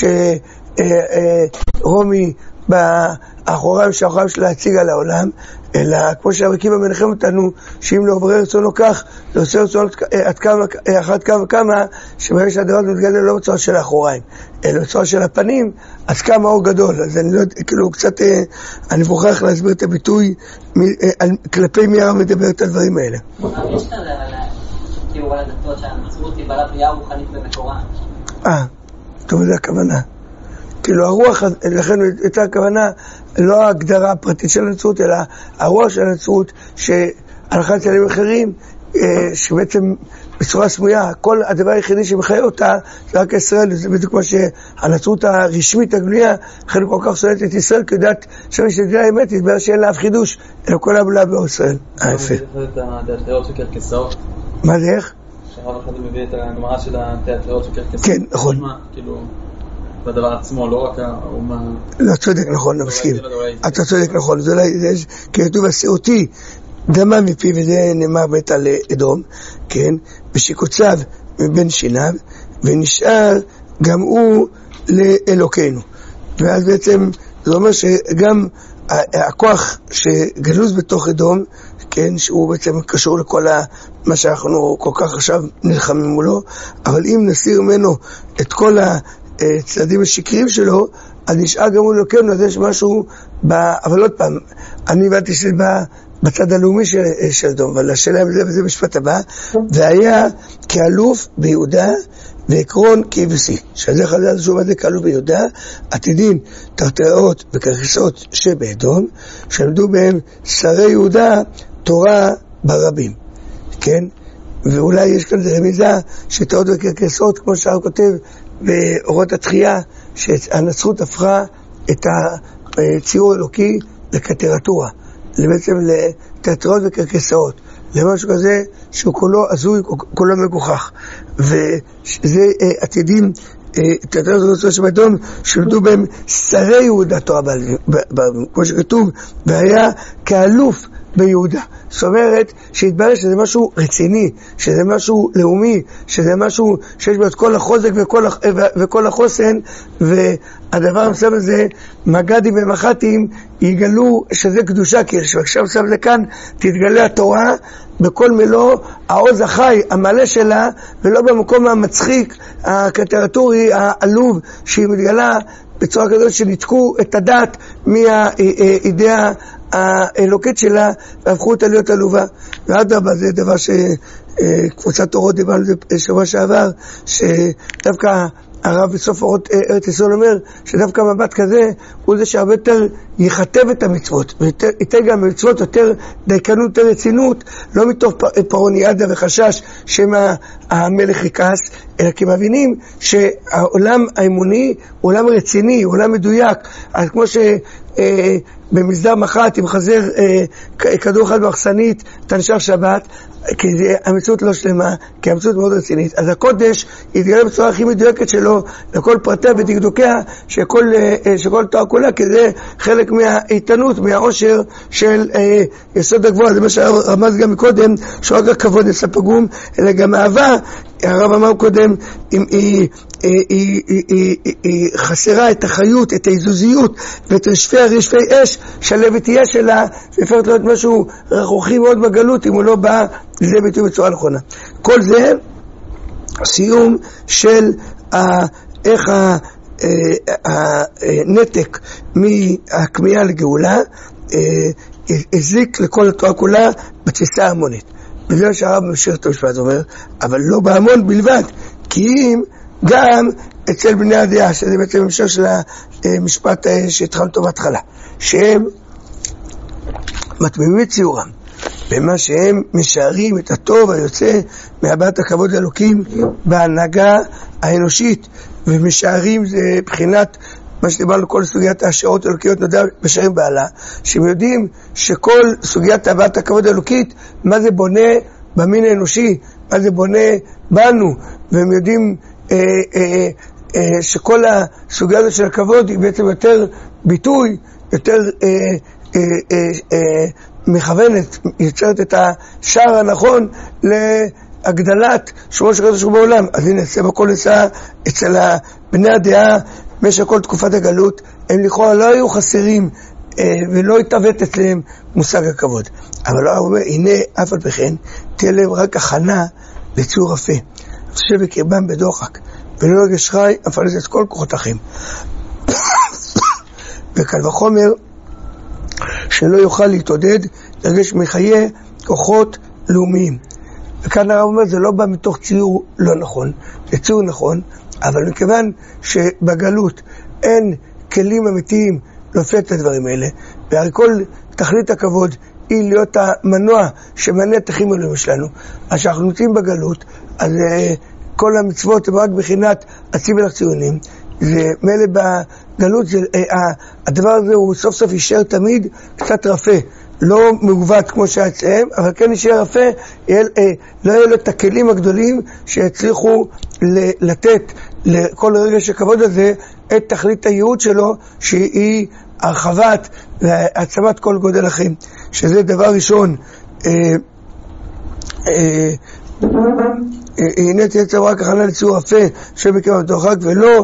שרומי באחוריים שהאחוריים שלה להציג על העולם, אלא כמו שהרקיבה מנחם אותנו, שאם לא עוברי רצונו כך, לא עושה רצונו אחת כמה וכמה, שברגע שהדבר מתגלה לא בצורה של האחוריים, אלא בצורה של הפנים, אז כמה אור גדול. אז אני לא יודע, כאילו קצת, אני מוכרח להסביר את הביטוי, כלפי מי הרב מדבר את הדברים האלה. יש כזה, כאילו על הדתות שהנצרות היא בעלת בריאה רוחנית במקורה. אה, טוב, זה הכוונה. כאילו הרוח, לכן הייתה הכוונה, לא ההגדרה הפרטית של הנצרות, אלא הרוח של הנצרות, שהלכה אצלים אחרים, שבעצם בצורה סמויה, כל הדבר היחידי שמחיה אותה, זה רק ישראל, זה בדיוק מה שהנצרות הרשמית הגלויה, לכן כל כך שונאת את ישראל, כי יודעת שמי שתדעה האמת, יתברר שאין לה אף חידוש, אלא כל הבולה בישראל. אה, יפה. מה זה איך? שרב אחד מביא את הגמרא של התיאטראות של קרקסים. כן, נכון. כאילו, בדבר עצמו, לא רק האומה... לא צודק, נכון, אני מסכים. אתה צודק, נכון. זה כתוב הסיעותי, דמה מפי, וזה נאמר בית על אדום, כן, ושיקוציו מבין שיניו, ונשאר גם הוא לאלוקינו. ואז בעצם זה אומר שגם הכוח שגלוז בתוך אדום, כן, שהוא בעצם קשור לכל מה שאנחנו כל כך עכשיו נלחמים מולו, אבל אם נסיר ממנו את כל הצדדים השקריים שלו, אז נשאר גם הוא אלוקינו, אז יש משהו, אבל עוד פעם, אני הבנתי שזה בא בצד הלאומי של, של אדום, אבל השאלה בזה, וזה משפט הבא, והיה כאלוף ביהודה, ועקרון כבשי, שזה חז"ל שהוא עמד כאלוף ביהודה, עתידין תרתראות וקרקסות שבאדום, שלמדו בהם שרי יהודה תורה ברבים, כן? ואולי יש כאן זה רמיזה שתראות וקרקסות, כמו שהרב כותב באורות התחייה, שהנצרות הפכה את הציור האלוקי לקטרטורה, בעצם לתיאטראות וקרקסאות, למשהו כזה שהוא כולו עזוי, כולו מגוחך. וזה עתידים, תיאטראות וקרקסאות שבאדום, שלמדו בהם שרי יהודה תורה ברבים, כמו שכתוב, והיה כאלוף ביהודה. זאת אומרת שהתברר שזה משהו רציני, שזה משהו לאומי, שזה משהו שיש בו את כל החוזק וכל, וכל החוסן, והדבר המסוים הזה, מגדים ומחתים יגלו שזה קדושה, כי עכשיו שם זה כאן, תתגלה התורה בכל מלוא העוז החי, המלא שלה, ולא במקום המצחיק, הקטרטורי, העלוב, שהיא מתגלה בצורה כזאת שניתקו את הדת מהאידאה האלוקית שלה, והפכו אותה להיות עלובה. ואדרבה, זה דבר שקבוצת אורות דיברנו שבוע שעבר, שדווקא הרב בסוף אורות ארץ ישראל אומר, שדווקא מבט כזה, הוא זה שהרבה יותר יכתב את המצוות, ויתן גם מצוות יותר דייקנות, יותר רצינות, לא מתוך פרוניאדה וחשש שמה המלך יכעס, אלא כי מבינים שהעולם האמוני הוא עולם רציני, הוא עולם מדויק. אז כמו ש... במסדר מחת, אם חזר אה, כדור אחד באכסנית, תנשך שבת, כי זה, המציאות לא שלמה, כי המציאות מאוד רצינית. אז הקודש יתגלה בצורה הכי מדויקת שלו, לכל פרטיה ודקדוקיה, שכל, אה, שכל תואר כולה, כי זה חלק מהאיתנות, מהעושר של אה, יסוד הגבוה. זה מה שהרמז גם מקודם, שרק הכבוד נעשה פגום, אלא גם אהבה, הרב אמר קודם, אם היא... היא, היא, היא, היא, היא חסרה את החיות, את האיזוזיות ואת רשפי הרשפי אש שלבת תהיה שלה, והפכת להיות משהו רכרוכי מאוד בגלות אם הוא לא בא לזה ביטוי בצורה נכונה. כל זה סיום של ה, איך הנתק מהכמיהה לגאולה הזיק לכל התורה כולה בתפיסה ההמונית. בגלל שהרב ממשיך את המשפט אומר, אבל לא בהמון בלבד, כי אם גם אצל בני הדעה, שזה בעצם המשך של המשפט שהתחלנו בהתחלה, שהם מתמימים את ציורם, במה שהם משערים את הטוב היוצא מהבעת הכבוד האלוקים בהנהגה האנושית, ומשערים זה בחינת מה שדיברנו כל סוגיית השעות האלוקיות נודע בשערים בעלה, שהם יודעים שכל סוגיית הבעת הכבוד האלוקית, מה זה בונה במין האנושי, מה זה בונה בנו, והם יודעים אה, אה, אה, שכל הסוגיה הזאת של הכבוד היא בעצם יותר ביטוי, יותר אה, אה, אה, אה, מכוונת, יוצרת את השער הנכון להגדלת שמו של הקדוש ברוך הוא בעולם. אז הנה, זה בכל נעשה אצל בני הדעה במשך כל תקופת הגלות, הם לכאורה לא היו חסרים אה, ולא התאבט אצלם מושג הכבוד. אבל לא אומר, הנה אף על פי כן תהיה להם רק הכנה לציור יפה, תשב בקרבם בדוחק ולא רגש חי אפלס את כל כוחות אחים. וקל וחומר שלא יוכל להתעודד לרגש מחיי כוחות לאומיים. וכאן הרב אומר, זה לא בא מתוך ציור לא נכון, זה ציור נכון, אבל מכיוון שבגלות אין כלים אמיתיים להופיע את הדברים האלה, והרי כל תכלית הכבוד היא להיות המנוע שמנה את החיים הלאומיים שלנו, אז שאנחנו נמצאים בגלות, אז uh, כל המצוות הם רק בחינת עצים ולחציונים, זה מלא בגלות, זה, uh, הדבר הזה הוא סוף סוף יישאר תמיד קצת רפה, לא מעוות כמו שאצלם, אבל כן יישאר יפה, יהיה, אה, לא יהיו לו את הכלים הגדולים שיצליחו לתת לכל רגע שכבוד הזה את תכלית הייעוד שלו, שהיא הרחבת והעצמת כל גודל החיים, שזה דבר ראשון. אה, אה, הנה תהיה צברה כחנה לציור יפה שבקרב התוכק, ולא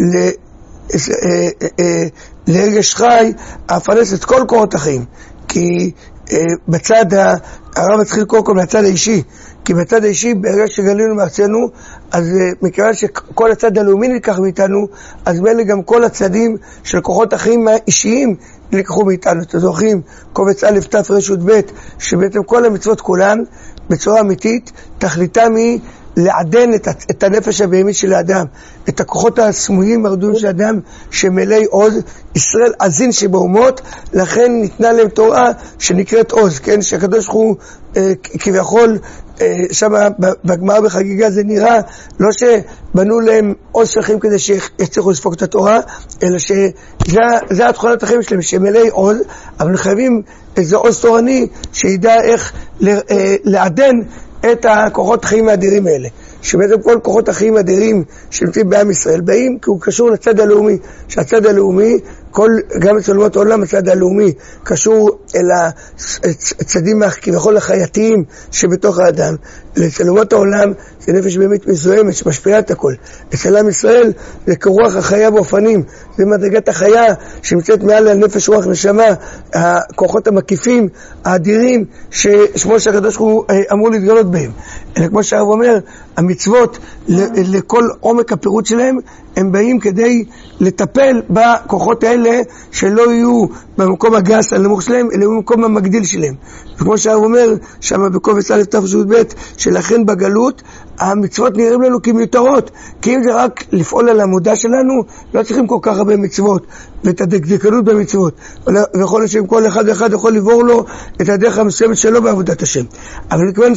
לרגש חי הפרנס את כל קורות החיים. כי בצד, הרב מתחיל קודם כל מהצד האישי, כי בצד האישי ברגע שגלינו מארצנו, אז מכיוון שכל הצד הלאומי נלקח מאיתנו, אז מילא גם כל הצדים של כוחות החיים האישיים נלקחו מאיתנו. אתם זוכרים קובץ א' ת' ר' ב', שבעצם כל המצוות כולן בצורה אמיתית תכליתם היא לעדן את, את הנפש הבהמית של האדם, את הכוחות הסמויים הרדומים של האדם שמלאי עוז. ישראל עזין שבאומות, לכן ניתנה להם תורה שנקראת עוז, כן? שהקדוש הוא אה, כביכול אה, שם בגמרא בחגיגה זה נראה לא שבנו להם עוז שלחים כדי שיצליחו לספוק את התורה, אלא שזה התכונת החיים שלהם שמלאי עוז, אבל חייבים איזה עוז תורני שידע איך לעדן את הכוחות החיים האדירים האלה, שבעצם כל כוחות החיים האדירים שנמצאים בעם ישראל באים כי הוא קשור לצד הלאומי, שהצד הלאומי, כל, גם אצל אומות העולם הצד הלאומי קשור אל הצדים כביכול החייתיים שבתוך האדם. אצל אומות העולם זה נפש באמת מזוהמת שמשפיעה את הכל. אצל עם ישראל זה כרוח החיה באופנים, זה מדרגת החיה שנמצאת מעל הנפש רוח נשמה, הכוחות המקיפים האדירים ששמו שהקדוש הוא אמור להתגלות בהם. אלא כמו שהרב אומר, המצוות לכל עומק הפירוט שלהם הם באים כדי לטפל בכוחות האלה שלא יהיו במקום הגס הנמוך שלהם, אלא במקום המגדיל שלהם. וכמו שהרב אומר שם בקובץ א' ת' ב', שלכן בגלות המצוות נראים לנו כמיותרות, כי אם זה רק לפעול על המודע שלנו, לא צריכים כל כך הרבה מצוות ואת הדקדקנות במצוות, ויכול להיות שכל אחד ואחד יכול לבור לו את הדרך המסוימת שלו בעבודת השם. אבל כיוון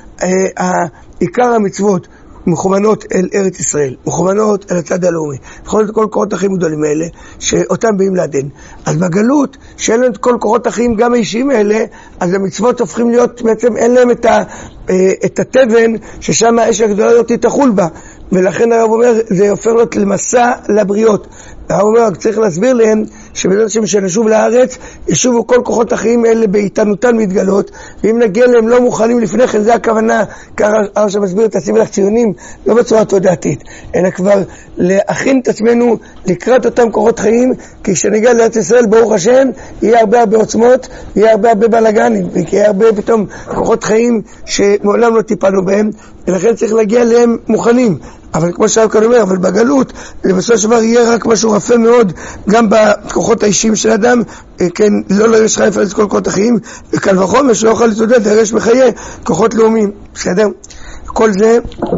שעיקר המצוות מכוונות אל ארץ ישראל, מכוונות אל הצד הלאומי, מכוונות את כל קורות החיים הגדולים האלה שאותם באים לעדן. אז בגלות שאין להם את כל קורות החיים גם האישיים האלה, אז המצוות הופכים להיות, בעצם אין להם את, ה, את התבן ששם האש הגדולה הזאת תחול בה, ולכן הרב אומר זה הופך להיות למסע לבריות. הרב אומר צריך להסביר להם שבעזרת השם שנשוב לארץ ישובו כל כוחות החיים האלה באיתנותן מתגלות, ואם נגיע להם לא מוכנים לפני כן, זה הכוונה. ככה הרב שמסביר את הסיבה לציונים לא בצורה תודעתית, אלא כבר להכין את עצמנו לקראת אותם כוחות חיים, כי כשנגיע לארץ ישראל ברוך השם יהיה הרבה הרבה עוצמות, יהיה הרבה הרבה בלגנים, ויהיה הרבה פתאום כוחות חיים שמעולם לא טיפלנו בהם, ולכן צריך להגיע להם מוכנים. אבל כמו שהרב כאן אומר, אבל בגלות זה בסופו של דבר יהיה רק משהו רפה מאוד גם בכוחות האישיים של אדם, כן, לא לרש חי לפרץ כל כוחות החיים, וקל וחומר שלא יכול להתמודד לרש בחיי כוחות לאומיים. בסדר? כל זה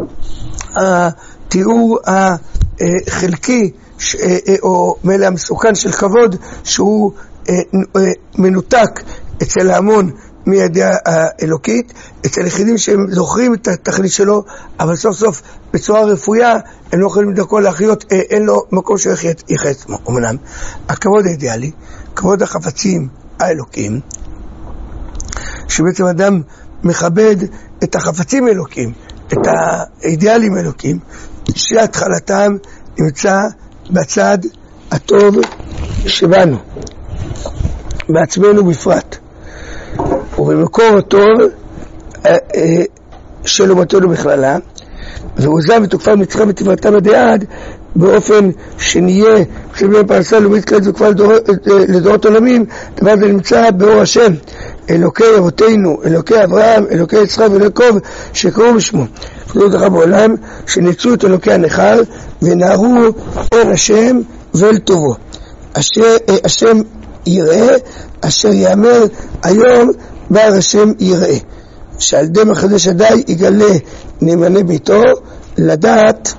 התיאור החלקי או מלא המסוכן של כבוד שהוא מנותק אצל ההמון מידיעה האלוקית, אצל יחידים שהם זוכרים את התכלית שלו, אבל סוף סוף בצורה רפויה הם לא יכולים דרכו להחיות, אין לו מקום שהוא יחיה עצמו. אמנם הכבוד האידיאלי, כבוד החפצים האלוקים, שבעצם אדם מכבד את החפצים האלוקים, את האידיאלים האלוקים, שהתחלתם נמצא בצד הטוב שבנו, בעצמנו בפרט, ובמקור הטוב של אומתנו בכללה, ועוזב ותוקפה מצחה בתפארתם עד עד, באופן שנהיה כשנהיה פרנסה לאומית כעת וכבר לדורות עולמים. דבר זה נמצא באור השם, אלוקי אבותינו, אלוקי אברהם, אלוקי יצחק ואלוקוב שקראו בשמו פקדו לך בעולם, שנצאו את אלוקי הנכר ונערו אל השם ואל טובו. אשר, השם יראה, אשר יאמר היום בר השם יראה, שעל די מחדש עדי יגלה נאמני ביתו לדעת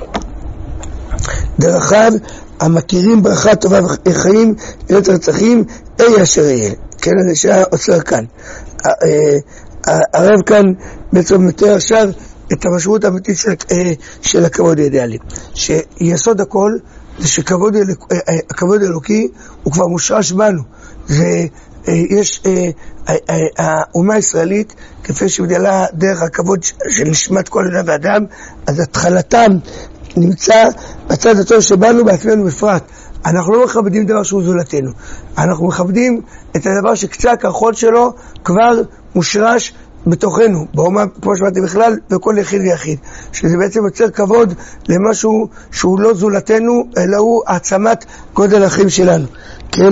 דרכיו המכירים ברכה טובה וחיים ארץ רצחים אי אשר יהיה. כן, זה שעוצר כאן הרב כאן בעצם מתאר עכשיו את המשמעות האמיתית של, של הכבוד האידיאלי, שיסוד הכל זה שכבוד הכבוד האלוקי הוא כבר מושרש בנו. זה, יש, האומה הישראלית, כפי שבדלה דרך הכבוד של נשמת כל אדם ואדם, אז התחלתם נמצא בצד הטוב שבנו בעצמנו בפרט. אנחנו לא מכבדים דבר שהוא זולתנו, אנחנו מכבדים את הדבר שקצה הכחול שלו כבר מושרש בתוכנו, באומה, כמו שאמרתי בכלל, בכל יחיד ויחיד, שזה בעצם יוצר כבוד למשהו שהוא לא זולתנו, אלא הוא העצמת גודל החיים שלנו, כן?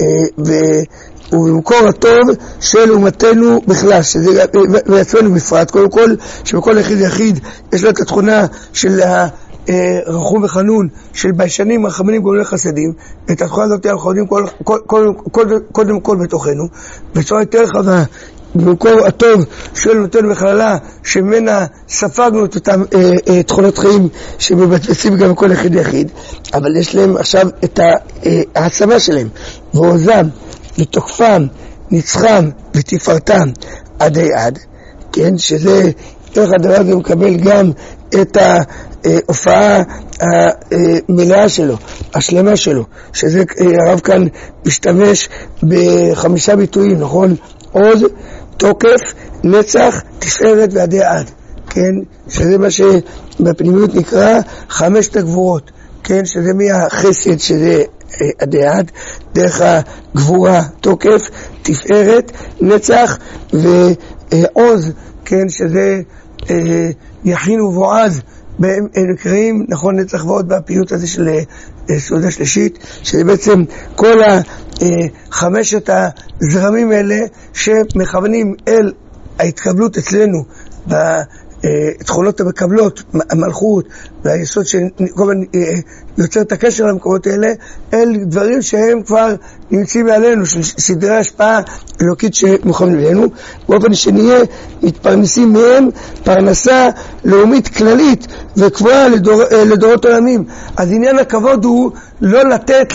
ובמקור הטוב של אומתנו בכלל, שזה בעצמנו בפרט, קודם כל, שבכל יחיד ויחיד יש לו את התכונה של רחום וחנון, של ביישנים, רחמנים, גומלי חסדים, את התכונה הזאת אנחנו יודעים כל, כל, כל, כל, קודם כל בתוכנו, בצורה יותר רחבה, במקור הטוב של נותן בכללה, שממנה ספגנו את אותם אה, אה, תכונות חיים שמבצעים גם כל יחיד יחיד, אבל יש להם עכשיו את העצמה אה, שלהם, ועוזם, ותוקפם, נצחם ותפארתם עדי עד, כן, שזה איך הדבר הזה מקבל גם את ההופעה המלאה שלו, השלמה שלו, שזה הרב כאן משתמש בחמישה ביטויים, נכון? עוז, תוקף, נצח, תפארת ועדי עד, כן? שזה מה שבפנימיות נקרא חמשת הגבורות, כן? שזה מהחסד, שזה עדי עד, דרך הגבורה, תוקף, תפארת, נצח ועוז, כן? שזה יכין ובועז, בהם נקראים, נכון, נצח ועוד בפיוט הזה של סעודה שלישית, שזה בעצם כל חמשת הזרמים האלה שמכוונים אל ההתקבלות אצלנו בתכונות המקבלות, המלכות והיסוד שכל הזמן יוצר את הקשר למקומות האלה, אל דברים שהם כבר נמצאים מעלינו, של סדרי השפעה אלוקית שמוכנים אלינו, באופן שנהיה מתפרנסים מהם פרנסה לאומית כללית וקבועה לדור, לדורות עולמים. אז עניין הכבוד הוא לא לתת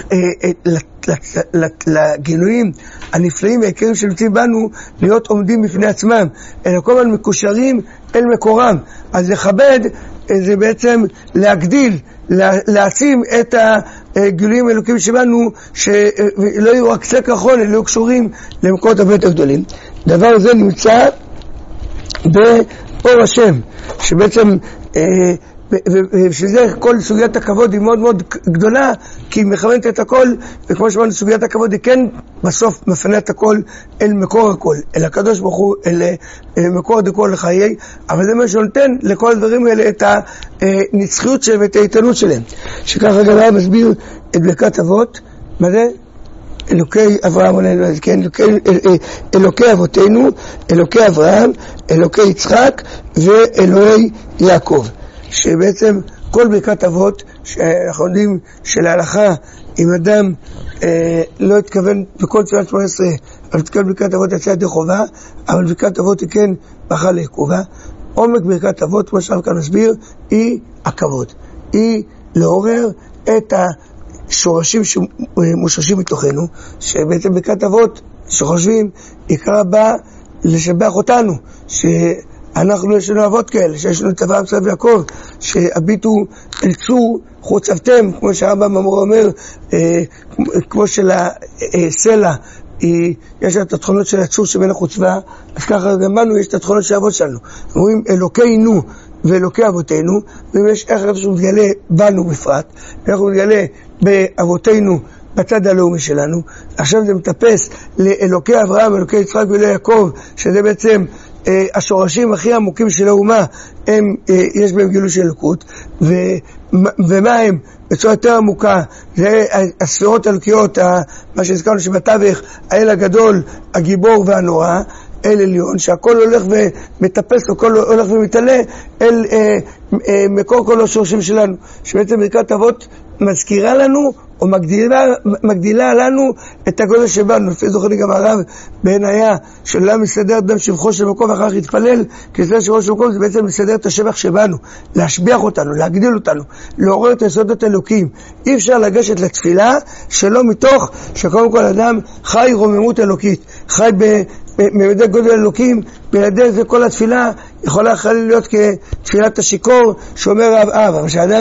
לגילויים הנפלאים והיקרים שנמצאים בנו להיות עומדים בפני עצמם, אלא כל הזמן מקושרים אל מקורם. אז לכבד זה בעצם להגדיל, להעצים את הגילויים האלוקיים שבנו, שלא יהיו רק קצה כחול, אלא יהיו קשורים למקורות הרבה יותר גדולים. דבר זה נמצא באור השם, שבעצם ושזה כל סוגיית הכבוד היא מאוד מאוד גדולה, כי היא מכוונת את הכל, וכמו שאמרנו, סוגיית הכבוד היא כן בסוף מפנה את הכל אל מקור הכל, אל הקדוש ברוך הוא, אל, אל מקור הכל לחיי, אבל זה מה שנותן לכל הדברים האלה את הנצחיות שלהם ואת האיתנות שלהם. שככה גם היה מסביר את ברכת אבות, מה זה? אלוקי אברהם, כן, אלוקי, אלוקי אבותינו, אלוקי אברהם, אלוקי יצחק ואלוהי יעקב. שבעצם כל ברכת אבות, שאנחנו יודעים שלהלכה, אם אדם אה, לא התכוון בכל תפילת שמונה עשרה, אבל תקבל ברכת אבות יצאה ידי חובה, אבל ברכת אבות היא כן ברכה לעיכובה. עומק ברכת אבות, כמו שהרב כאן מסביר, היא הכבוד. היא לעורר את השורשים שמושרשים מתוכנו, שבעצם ברכת אבות שחושבים, עיקרה בא לשבח אותנו, ש... אנחנו יש לנו אבות כאלה, שיש לנו את אברהם יצחק ויעקב, שהביטו אל צור חוצבתם, כמו שהרמב"ם אומר, אה, כמו של הסלע, אה, יש את התכונות של הצור שבין החוצבה, אז ככה גם בנו יש את התכונות של האבות שלנו. אומרים אלוקינו ואלוקי אבותינו, ויש איך אנחנו מתגלה בנו בפרט, ואנחנו מתגלה באבותינו בצד הלאומי שלנו. עכשיו זה מטפס לאלוקי אברהם, אלוקי יצחק ואלוקי יעקב, שזה בעצם השורשים הכי עמוקים של האומה, הם, יש בהם גילוי של אלוקות, ומה הם? בצורה יותר עמוקה, זה הספירות האלוקיות, מה שהזכרנו שבתווך, האל הגדול, הגיבור והנורא, אל עליון, שהכל הולך ומטפס, הכל הולך ומתעלה אל אה, אה, מקור כל השורשים שלנו, שבעצם ברכת אבות מזכירה לנו, או מגדילה, מגדילה לנו את הגודל שבנו. לפי זוכר לי גם הרב בעיניה, שלא מסדר אדם שבחו של מקום ואחר כך יתפלל, כי זה שבחו של מקום זה בעצם מסדר את השבח שבנו, להשביח אותנו, להגדיל אותנו, לעורר את היסודות האלוקים. אי אפשר לגשת לתפילה שלא מתוך שקודם כל אדם חי רוממות אלוקית, חי בממדי גודל אלוקים, בלעדי זה כל התפילה יכולה להיות כתפילת השיקור שאומר אב אב, אבל שאדם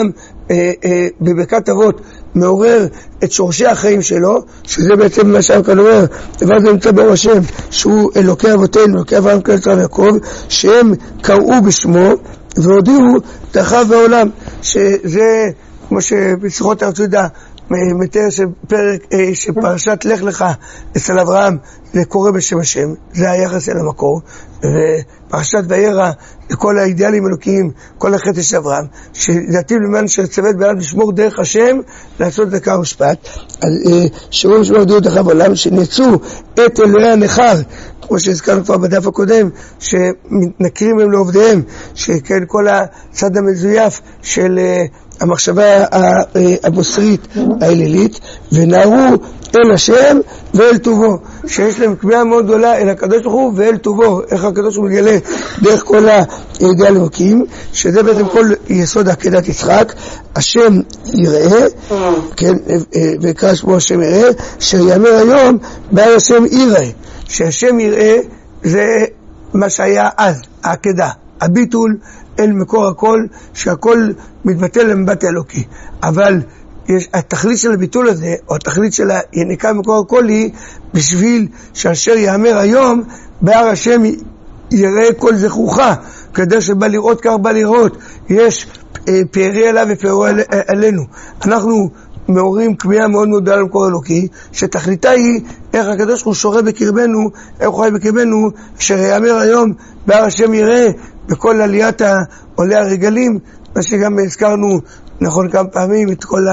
אה, אה, בברכת אבות מעורר את שורשי החיים שלו, שזה בעצם מה שהרב כאן אומר, דבר זה נמצא באור השם, שהוא אלוקי אבותינו, אלוקי אברהם יצחק ויעקב, שהם קראו בשמו והודיעו דרכיו בעולם, שזה כמו שבשיחות הרב צבי יהודה מתאר שפרק, שפרשת לך לך אצל אברהם זה קורא בשם השם, זה היחס אל המקור, ופרשת וירא לכל האידיאלים אלוקיים, כל החטא של אברהם, שדעתים למען שצוות בעולם לשמור דרך השם, לעשות דקה ומשפט, שאומרים שמור דעות דרכיו בעולם, שנצאו את אלוהי הנכר, כמו שהזכרנו כבר בדף הקודם, שמתנכרים הם לעובדיהם, שכן כל הצד המזויף של המחשבה הבוסרית האלילית, ונערו אל השם ואל טובו, שיש להם כמיהה מאוד גדולה אל הקדוש ברוך הוא ואל טובו, איך הקדוש הוא מגלה דרך כל הידיעה אלוקים, שזה בעצם כל יסוד עקדת יצחק, השם יראה, כן, וקרא שמו השם יראה, שיאמר היום בהר השם יראה, שהשם יראה זה מה שהיה אז, העקדה, הביטול אל מקור הכל, שהכל מתבטל למבט האלוקי. אבל יש, התכלית של הביטול הזה, או התכלית של היניקה מקור הכל, היא בשביל שאשר יאמר היום, בהר השם יראה כל זכורך, כדי שבא לראות כך בא לראות, יש פארי עליו ופארו עלינו. אנחנו מעוררים כמיהה מאוד מאוד גדולה למקור אלוקי, שתכליתה היא איך הקדוש הוא שורה בקרבנו, איך הוא חי בקרבנו, אשר יאמר היום בהר השם יראה, בכל עליית עולי הרגלים, מה שגם הזכרנו נכון כמה פעמים, את כל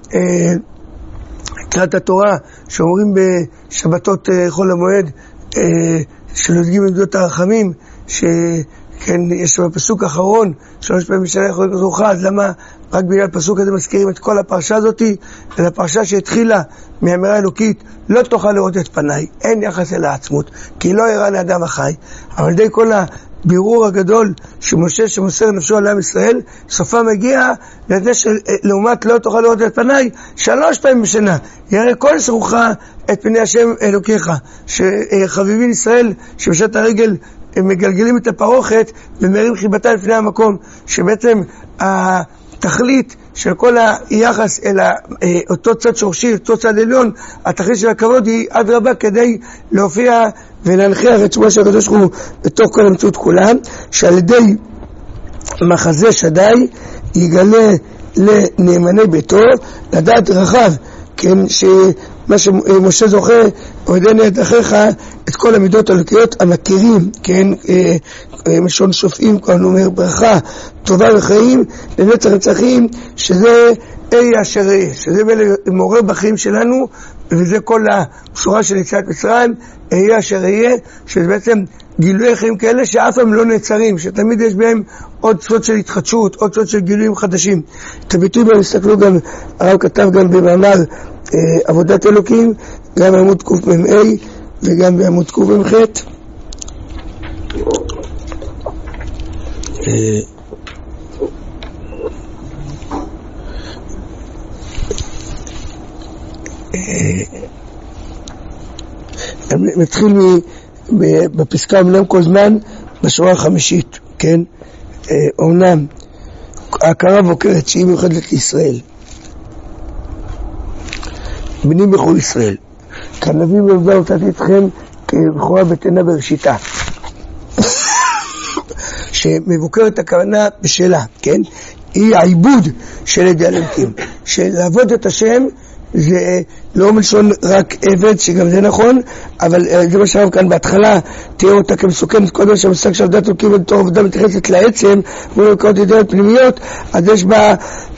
קריאת התורה שאומרים בשבתות חול המועד, שלודגים עמדות הרחמים, שכן יש בפסוק האחרון, שלוש פעמים בשנה יכול להיות זוכה, אז למה רק בגלל הפסוק הזה מזכירים את כל הפרשה הזאת, אלא הפרשה שהתחילה מאמירה אלוקית, לא תוכל לראות את פניי, אין יחס אל העצמות, כי לא יראה לאדם החי, אבל די כל הבירור הגדול שמשה שמוסר נפשו על עם ישראל, סופה מגיע לזה שלעומת לא תוכל לראות את פניי, שלוש פעמים בשנה, יראה כל זכורך את פני השם אלוקיך, שחביבין ישראל שבשעת הרגל הם מגלגלים את הפרוכת ומרים חיבתה לפני המקום, שבעצם התכלית של כל היחס אל אותו צד שורשי, אותו צד עליון, התכלית של הכבוד היא עד רבה כדי להופיע ולהנחיח את שמו של הקדוש ברוך הוא בתוך כל המציאות כולה, שעל ידי מחזה שדי יגלה לנאמני ביתו לדעת רחב, כן, שמה שמשה זוכה עודני את אחיך את כל המידות האלוקיות המכירים, כן, משון שופעים, כאן אומר ברכה טובה וחיים לנצח נצחים, שזה אי אשר אי, שזה מעורר בחיים שלנו, וזה כל הבשורה של יציאת מצרים, אי אשר אי, שזה בעצם גילויי חיים כאלה שאף הם לא נעצרים, שתמיד יש בהם עוד צפות של התחדשות, עוד צפות של גילויים חדשים. את הביטוי בהם הסתכלו גם, הרב כתב גם במאמר אה, עבודת אלוקים, גם בעמוד קמ"ה וגם בעמוד קמ"ח. אה, מתחיל בפסקה אמנם כל זמן בשורה החמישית, כן? אומנם ההכרה בוקרת שהיא מיוחדת לישראל, בני בכל ישראל, כנביא ובא אותת איתכם כבכורה בתנה בראשיתה, שמבוקרת הכוונה בשאלה, כן? היא העיבוד של ידי אלוקים, של לעבוד את השם, זה לא מלשון רק עבד, שגם זה נכון, אבל זה מה שהרב כאן בהתחלה תיאר אותה כמסוכנת, קודם שהמושג של עבודת אלוקים בתור עבודה מתייחסת לעצם מול מקורות אידיאליות פנימיות, אז יש בה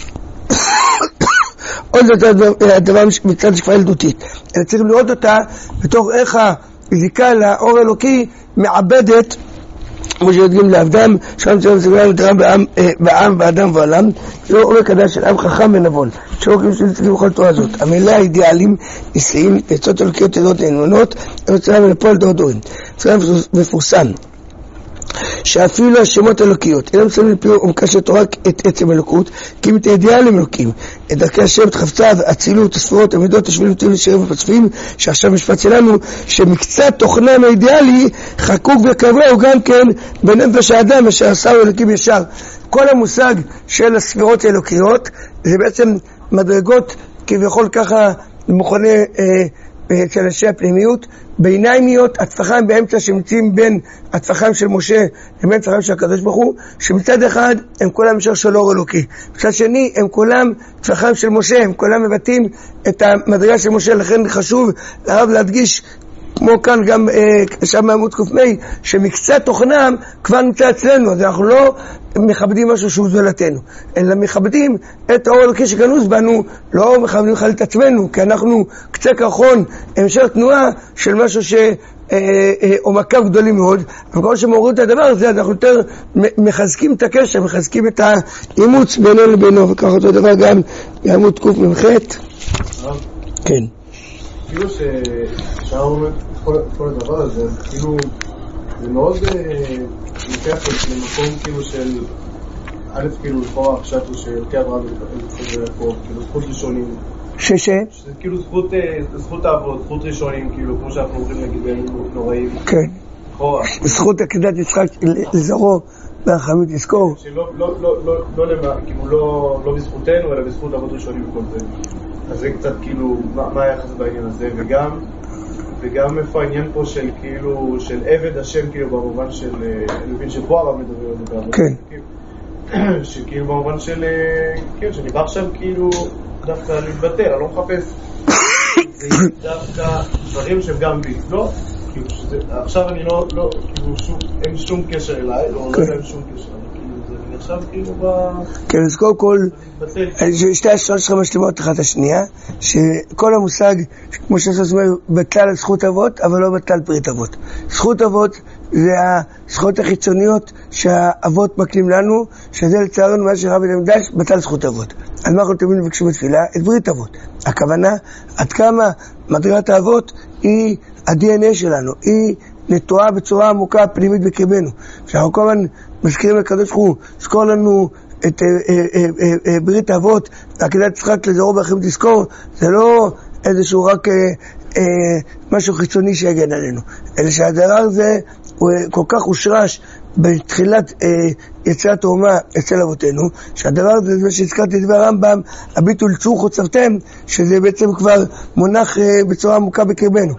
עוד זאת הדבר מצד שכבה ילדותית, אלא צריכים לראות אותה בתור איך הזיקה לאור אלוקי מעבדת, כמו שיודעים לעבדם, שם צלם סגרם ותרם בעם, בעם, באדם ובעולם, לא עומק הדעת של עם חכם ונבון, שלא כאילו שנצטרכים בכל תורה הזאת. המילה האידיאלים, ניסיים, עצות אלוקיות ידעות נאמנות, הם צלם ולפועל דור דורים. צלם מפורסם, שאפילו השמות אלוקיות אינם שמים לפי עומקה של תורה את עצם אלוקות, כי אם את האידיאל הם אלוקים, את דרכי השם, את חפציו, הצילות, הספירות, המידות, השבילים, תהילים, שירים ופצפים, שעכשיו משפט שלנו, שמקצת תוכנם האידיאלי חקוק וקבוע הוא גם כן בנפש האדם אשר עשה אלוקים ישר. כל המושג של הספירות האלוקיות זה בעצם מדרגות כביכול ככה מכונה אה, אצל אנשי הפנימיות, ביניימיות, הטפחיים באמצע שנמצאים בין הטפחיים של משה לבין הטפחיים של הקדוש ברוך הוא, שמצד אחד הם כולם ישר של אור אלוקי, מצד שני הם כולם טפחיים של משה, הם כולם מבטאים את המדרגה של משה. לכן חשוב לרב להדגיש כמו כאן גם אה, שם מעמוד קופמי, שמקצת תוכנם כבר נמצא אצלנו, אז אנחנו לא מכבדים משהו שהוא זולתנו, אלא מכבדים את האור אלוקי שגנוז בנו, לא מכבדים בכלל את עצמנו, כי אנחנו קצה קרחון, המשך תנועה של משהו שעומקיו גדולים מאוד, וככל שמוריד את הדבר הזה, אנחנו יותר מחזקים את הקשר, מחזקים את האימוץ בינו לבינו, וכך אותו דבר גם מעמוד קופמחת. כן. כאילו שאפשר אומר כל הדבר הזה, כאילו זה מאוד לוקח למקום כאילו של א' כאילו לכאורה עכשיו שאלוקי אברהם ויעקב, כאילו זכות ראשונים שש? שזה כאילו זכות האבות, זכות ראשונים, כאילו כמו שאנחנו אומרים להגיד בימים נוראים. כן, זכות עקדת יצחק לזרעו ברחמים תזכור, שלא בזכותנו אלא בזכות אבות ראשונים וכל זה. אז זה קצת כאילו, מה היחס בעניין הזה, וגם, וגם איפה העניין פה של כאילו, של עבד השם, כאילו במובן של, אני מבין שפה הרב מדבר על זה, כן. שכאילו במובן של, כן, שאני בא עכשיו כאילו דווקא להתבטל, אני לא מחפש, זה דווקא דברים שהם גם בי, לא? כאילו, שזה, עכשיו אני לא, לא, כאילו, שום, אין שום קשר אליי, לא, לא אין שום קשר. עכשיו כאילו ב... כן, אז קודם כל, שתי השאלות שלך משלימות אחת השנייה, שכל המושג, כמו שעושה אומר, בטל על זכות אבות, אבל לא בטל פרית אבות. זכות אבות זה הזכויות החיצוניות שהאבות מקלים לנו, שזה לצערנו מה שרבי למדש, בטל זכות אבות. אז מה אנחנו תמיד מבקשים בתפילה? את ברית אבות. הכוונה, עד כמה מדרגת האבות היא ה-די אן איי שלנו, היא נטועה בצורה עמוקה פנימית בקרבנו. שאנחנו כל הזמן מזכירים לקדוש ברוך הוא, זכור לנו את אה, אה, אה, אה, ברית האבות, עקדת יצחק לזרעו ברחמים תזכור, זה לא איזשהו רק אה, אה, משהו חיצוני שיגן עלינו, אלא שהדבר הזה הוא כל כך הושרש בתחילת אה, יציאת האומה אצל אבותינו, שהדבר הזה, זה שהזכרתי את דבר הרמב"ם, הביטו לצור חוצבתם, שזה בעצם כבר מונח אה, בצורה עמוקה בקרבנו.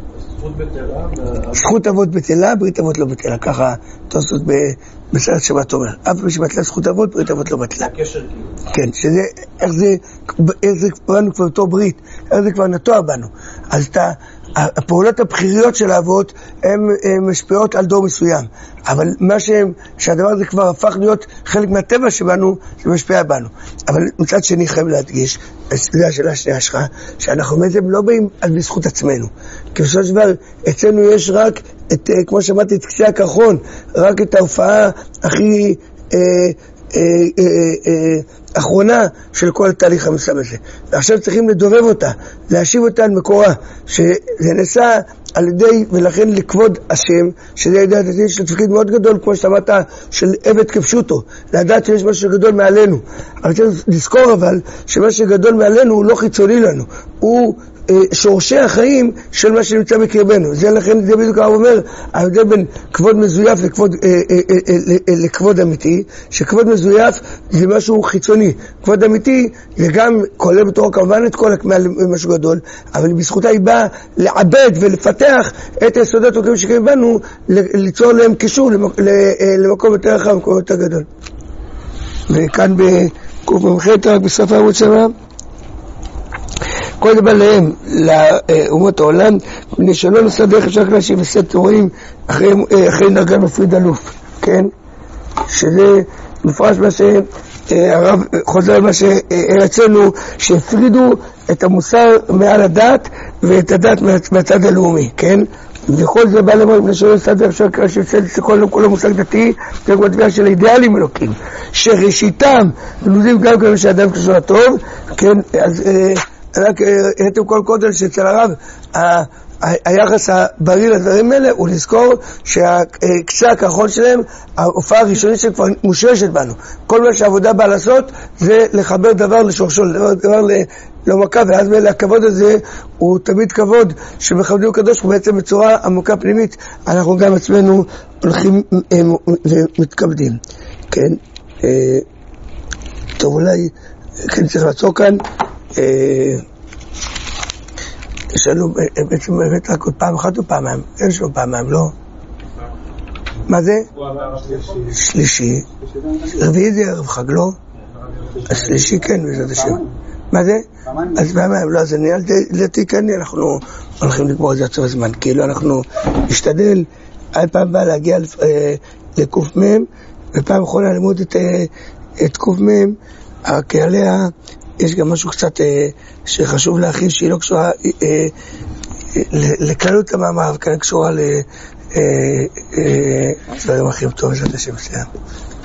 זכות אבות בטלה, ברית אבות לא בטלה, ככה תוספות בסרט שבת אומר. אף פעם שבטלה זכות אבות, ברית אבות לא בטלה. כן, שזה, איך זה, איך זה בנו כבר אותו ברית, איך זה כבר נטוע בנו. אז אתה, הפעולות הבחיריות של האבות הן משפיעות על דור מסוים, אבל מה שהם, שהדבר הזה כבר הפך להיות חלק מהטבע שבנו, זה משפיע בנו. אבל מצד שני חייב להדגיש, זו השאלה השנייה שלך, שאנחנו בעצם לא באים על בזכות עצמנו, כי בסופו של דבר אצלנו יש רק את, כמו שאמרתי, את קצה הקרחון, רק את ההופעה הכי אה, אה, אה, אה, אחרונה של כל התהליך המסם הזה. ועכשיו צריכים לדובב אותה, להשיב אותה על מקורה, שזה נעשה על ידי, ולכן לכבוד השם, שזה ידע הדתי של תפקיד מאוד גדול, כמו שאמרת, של עבד כפשוטו, לדעת שיש משהו גדול מעלינו. אבל צריך לזכור אבל, שמה שגדול מעלינו הוא לא חיצוני לנו, הוא שורשי החיים של מה שנמצא בקרבנו. זה לכן, זה בדיוק הרב אומר, ההבדל בין כבוד מזויף לכבוד, אה, אה, אה, אה, לכבוד אמיתי, שכבוד מזויף זה משהו חיצוני, כבוד אמיתי זה גם כולל בתור כמובן את כל משהו גדול, אבל בזכותה היא באה לעבד ולפתח את היסודות הכללים שקרים בנו, ליצור להם קישור למקום יותר רחב, למקום יותר גדול. וכאן בקוף ממחית רק בסוף העמוד שמה, כל דבר להם, לאומות העולם, בני שלא נוסע דרך אפשר להשיב וסת רואים אחרי, אחרי נרגל מפריד אלוף, כן? שזה מפרש מה שהרב חוזר על מה שארצנו, שהפרידו את המוסר מעל הדת ואת הדת מהצד הלאומי, כן? וכל זה בא למוד בני שלא נוסע דרך אפשר להשיב וסת כל המושג דתי, זה כמו תביעה של אידיאלים אלוקים, שראשיתם נלודים גם כאלה שאדם כשו הטוב, כן? אז... רק הראיתם כל קודם שאצל הרב היחס הבריא לדברים האלה הוא לזכור שהקצה הכחול שלהם, ההופעה הראשונית שכבר מושרשת בנו. כל מה שהעבודה באה לעשות זה לחבר דבר לשורשו, דבר, דבר לעומקה, ואז מאלה הכבוד הזה הוא תמיד כבוד שמכבדים הקדוש, הוא בעצם בצורה עמוקה פנימית, אנחנו גם עצמנו הולכים ומתכבדים. כן, טוב, אולי כן צריך לעצור כאן. יש לנו בעצם באמת רק עוד פעם אחת או פעמיים, אין שלנו פעמיים, לא? מה זה? שלישי. רביעי זה ערב חג, לא? השלישי כן, בעזרת השם. מה זה? אז פעמיים, לא, אז אני לדעתי כן, אנחנו הולכים לגמור את זה עד סוף הזמן, כאילו אנחנו נשתדל עד פעם הבאה להגיע לקוף מם, ופעם אחרונה ללמוד את קוף מם, כי עליה יש גם משהו קצת שחשוב להכין, שהיא לא קשורה לכללות המאמר, וכאן קשורה לדברים הכי טוב, בעזרת השם.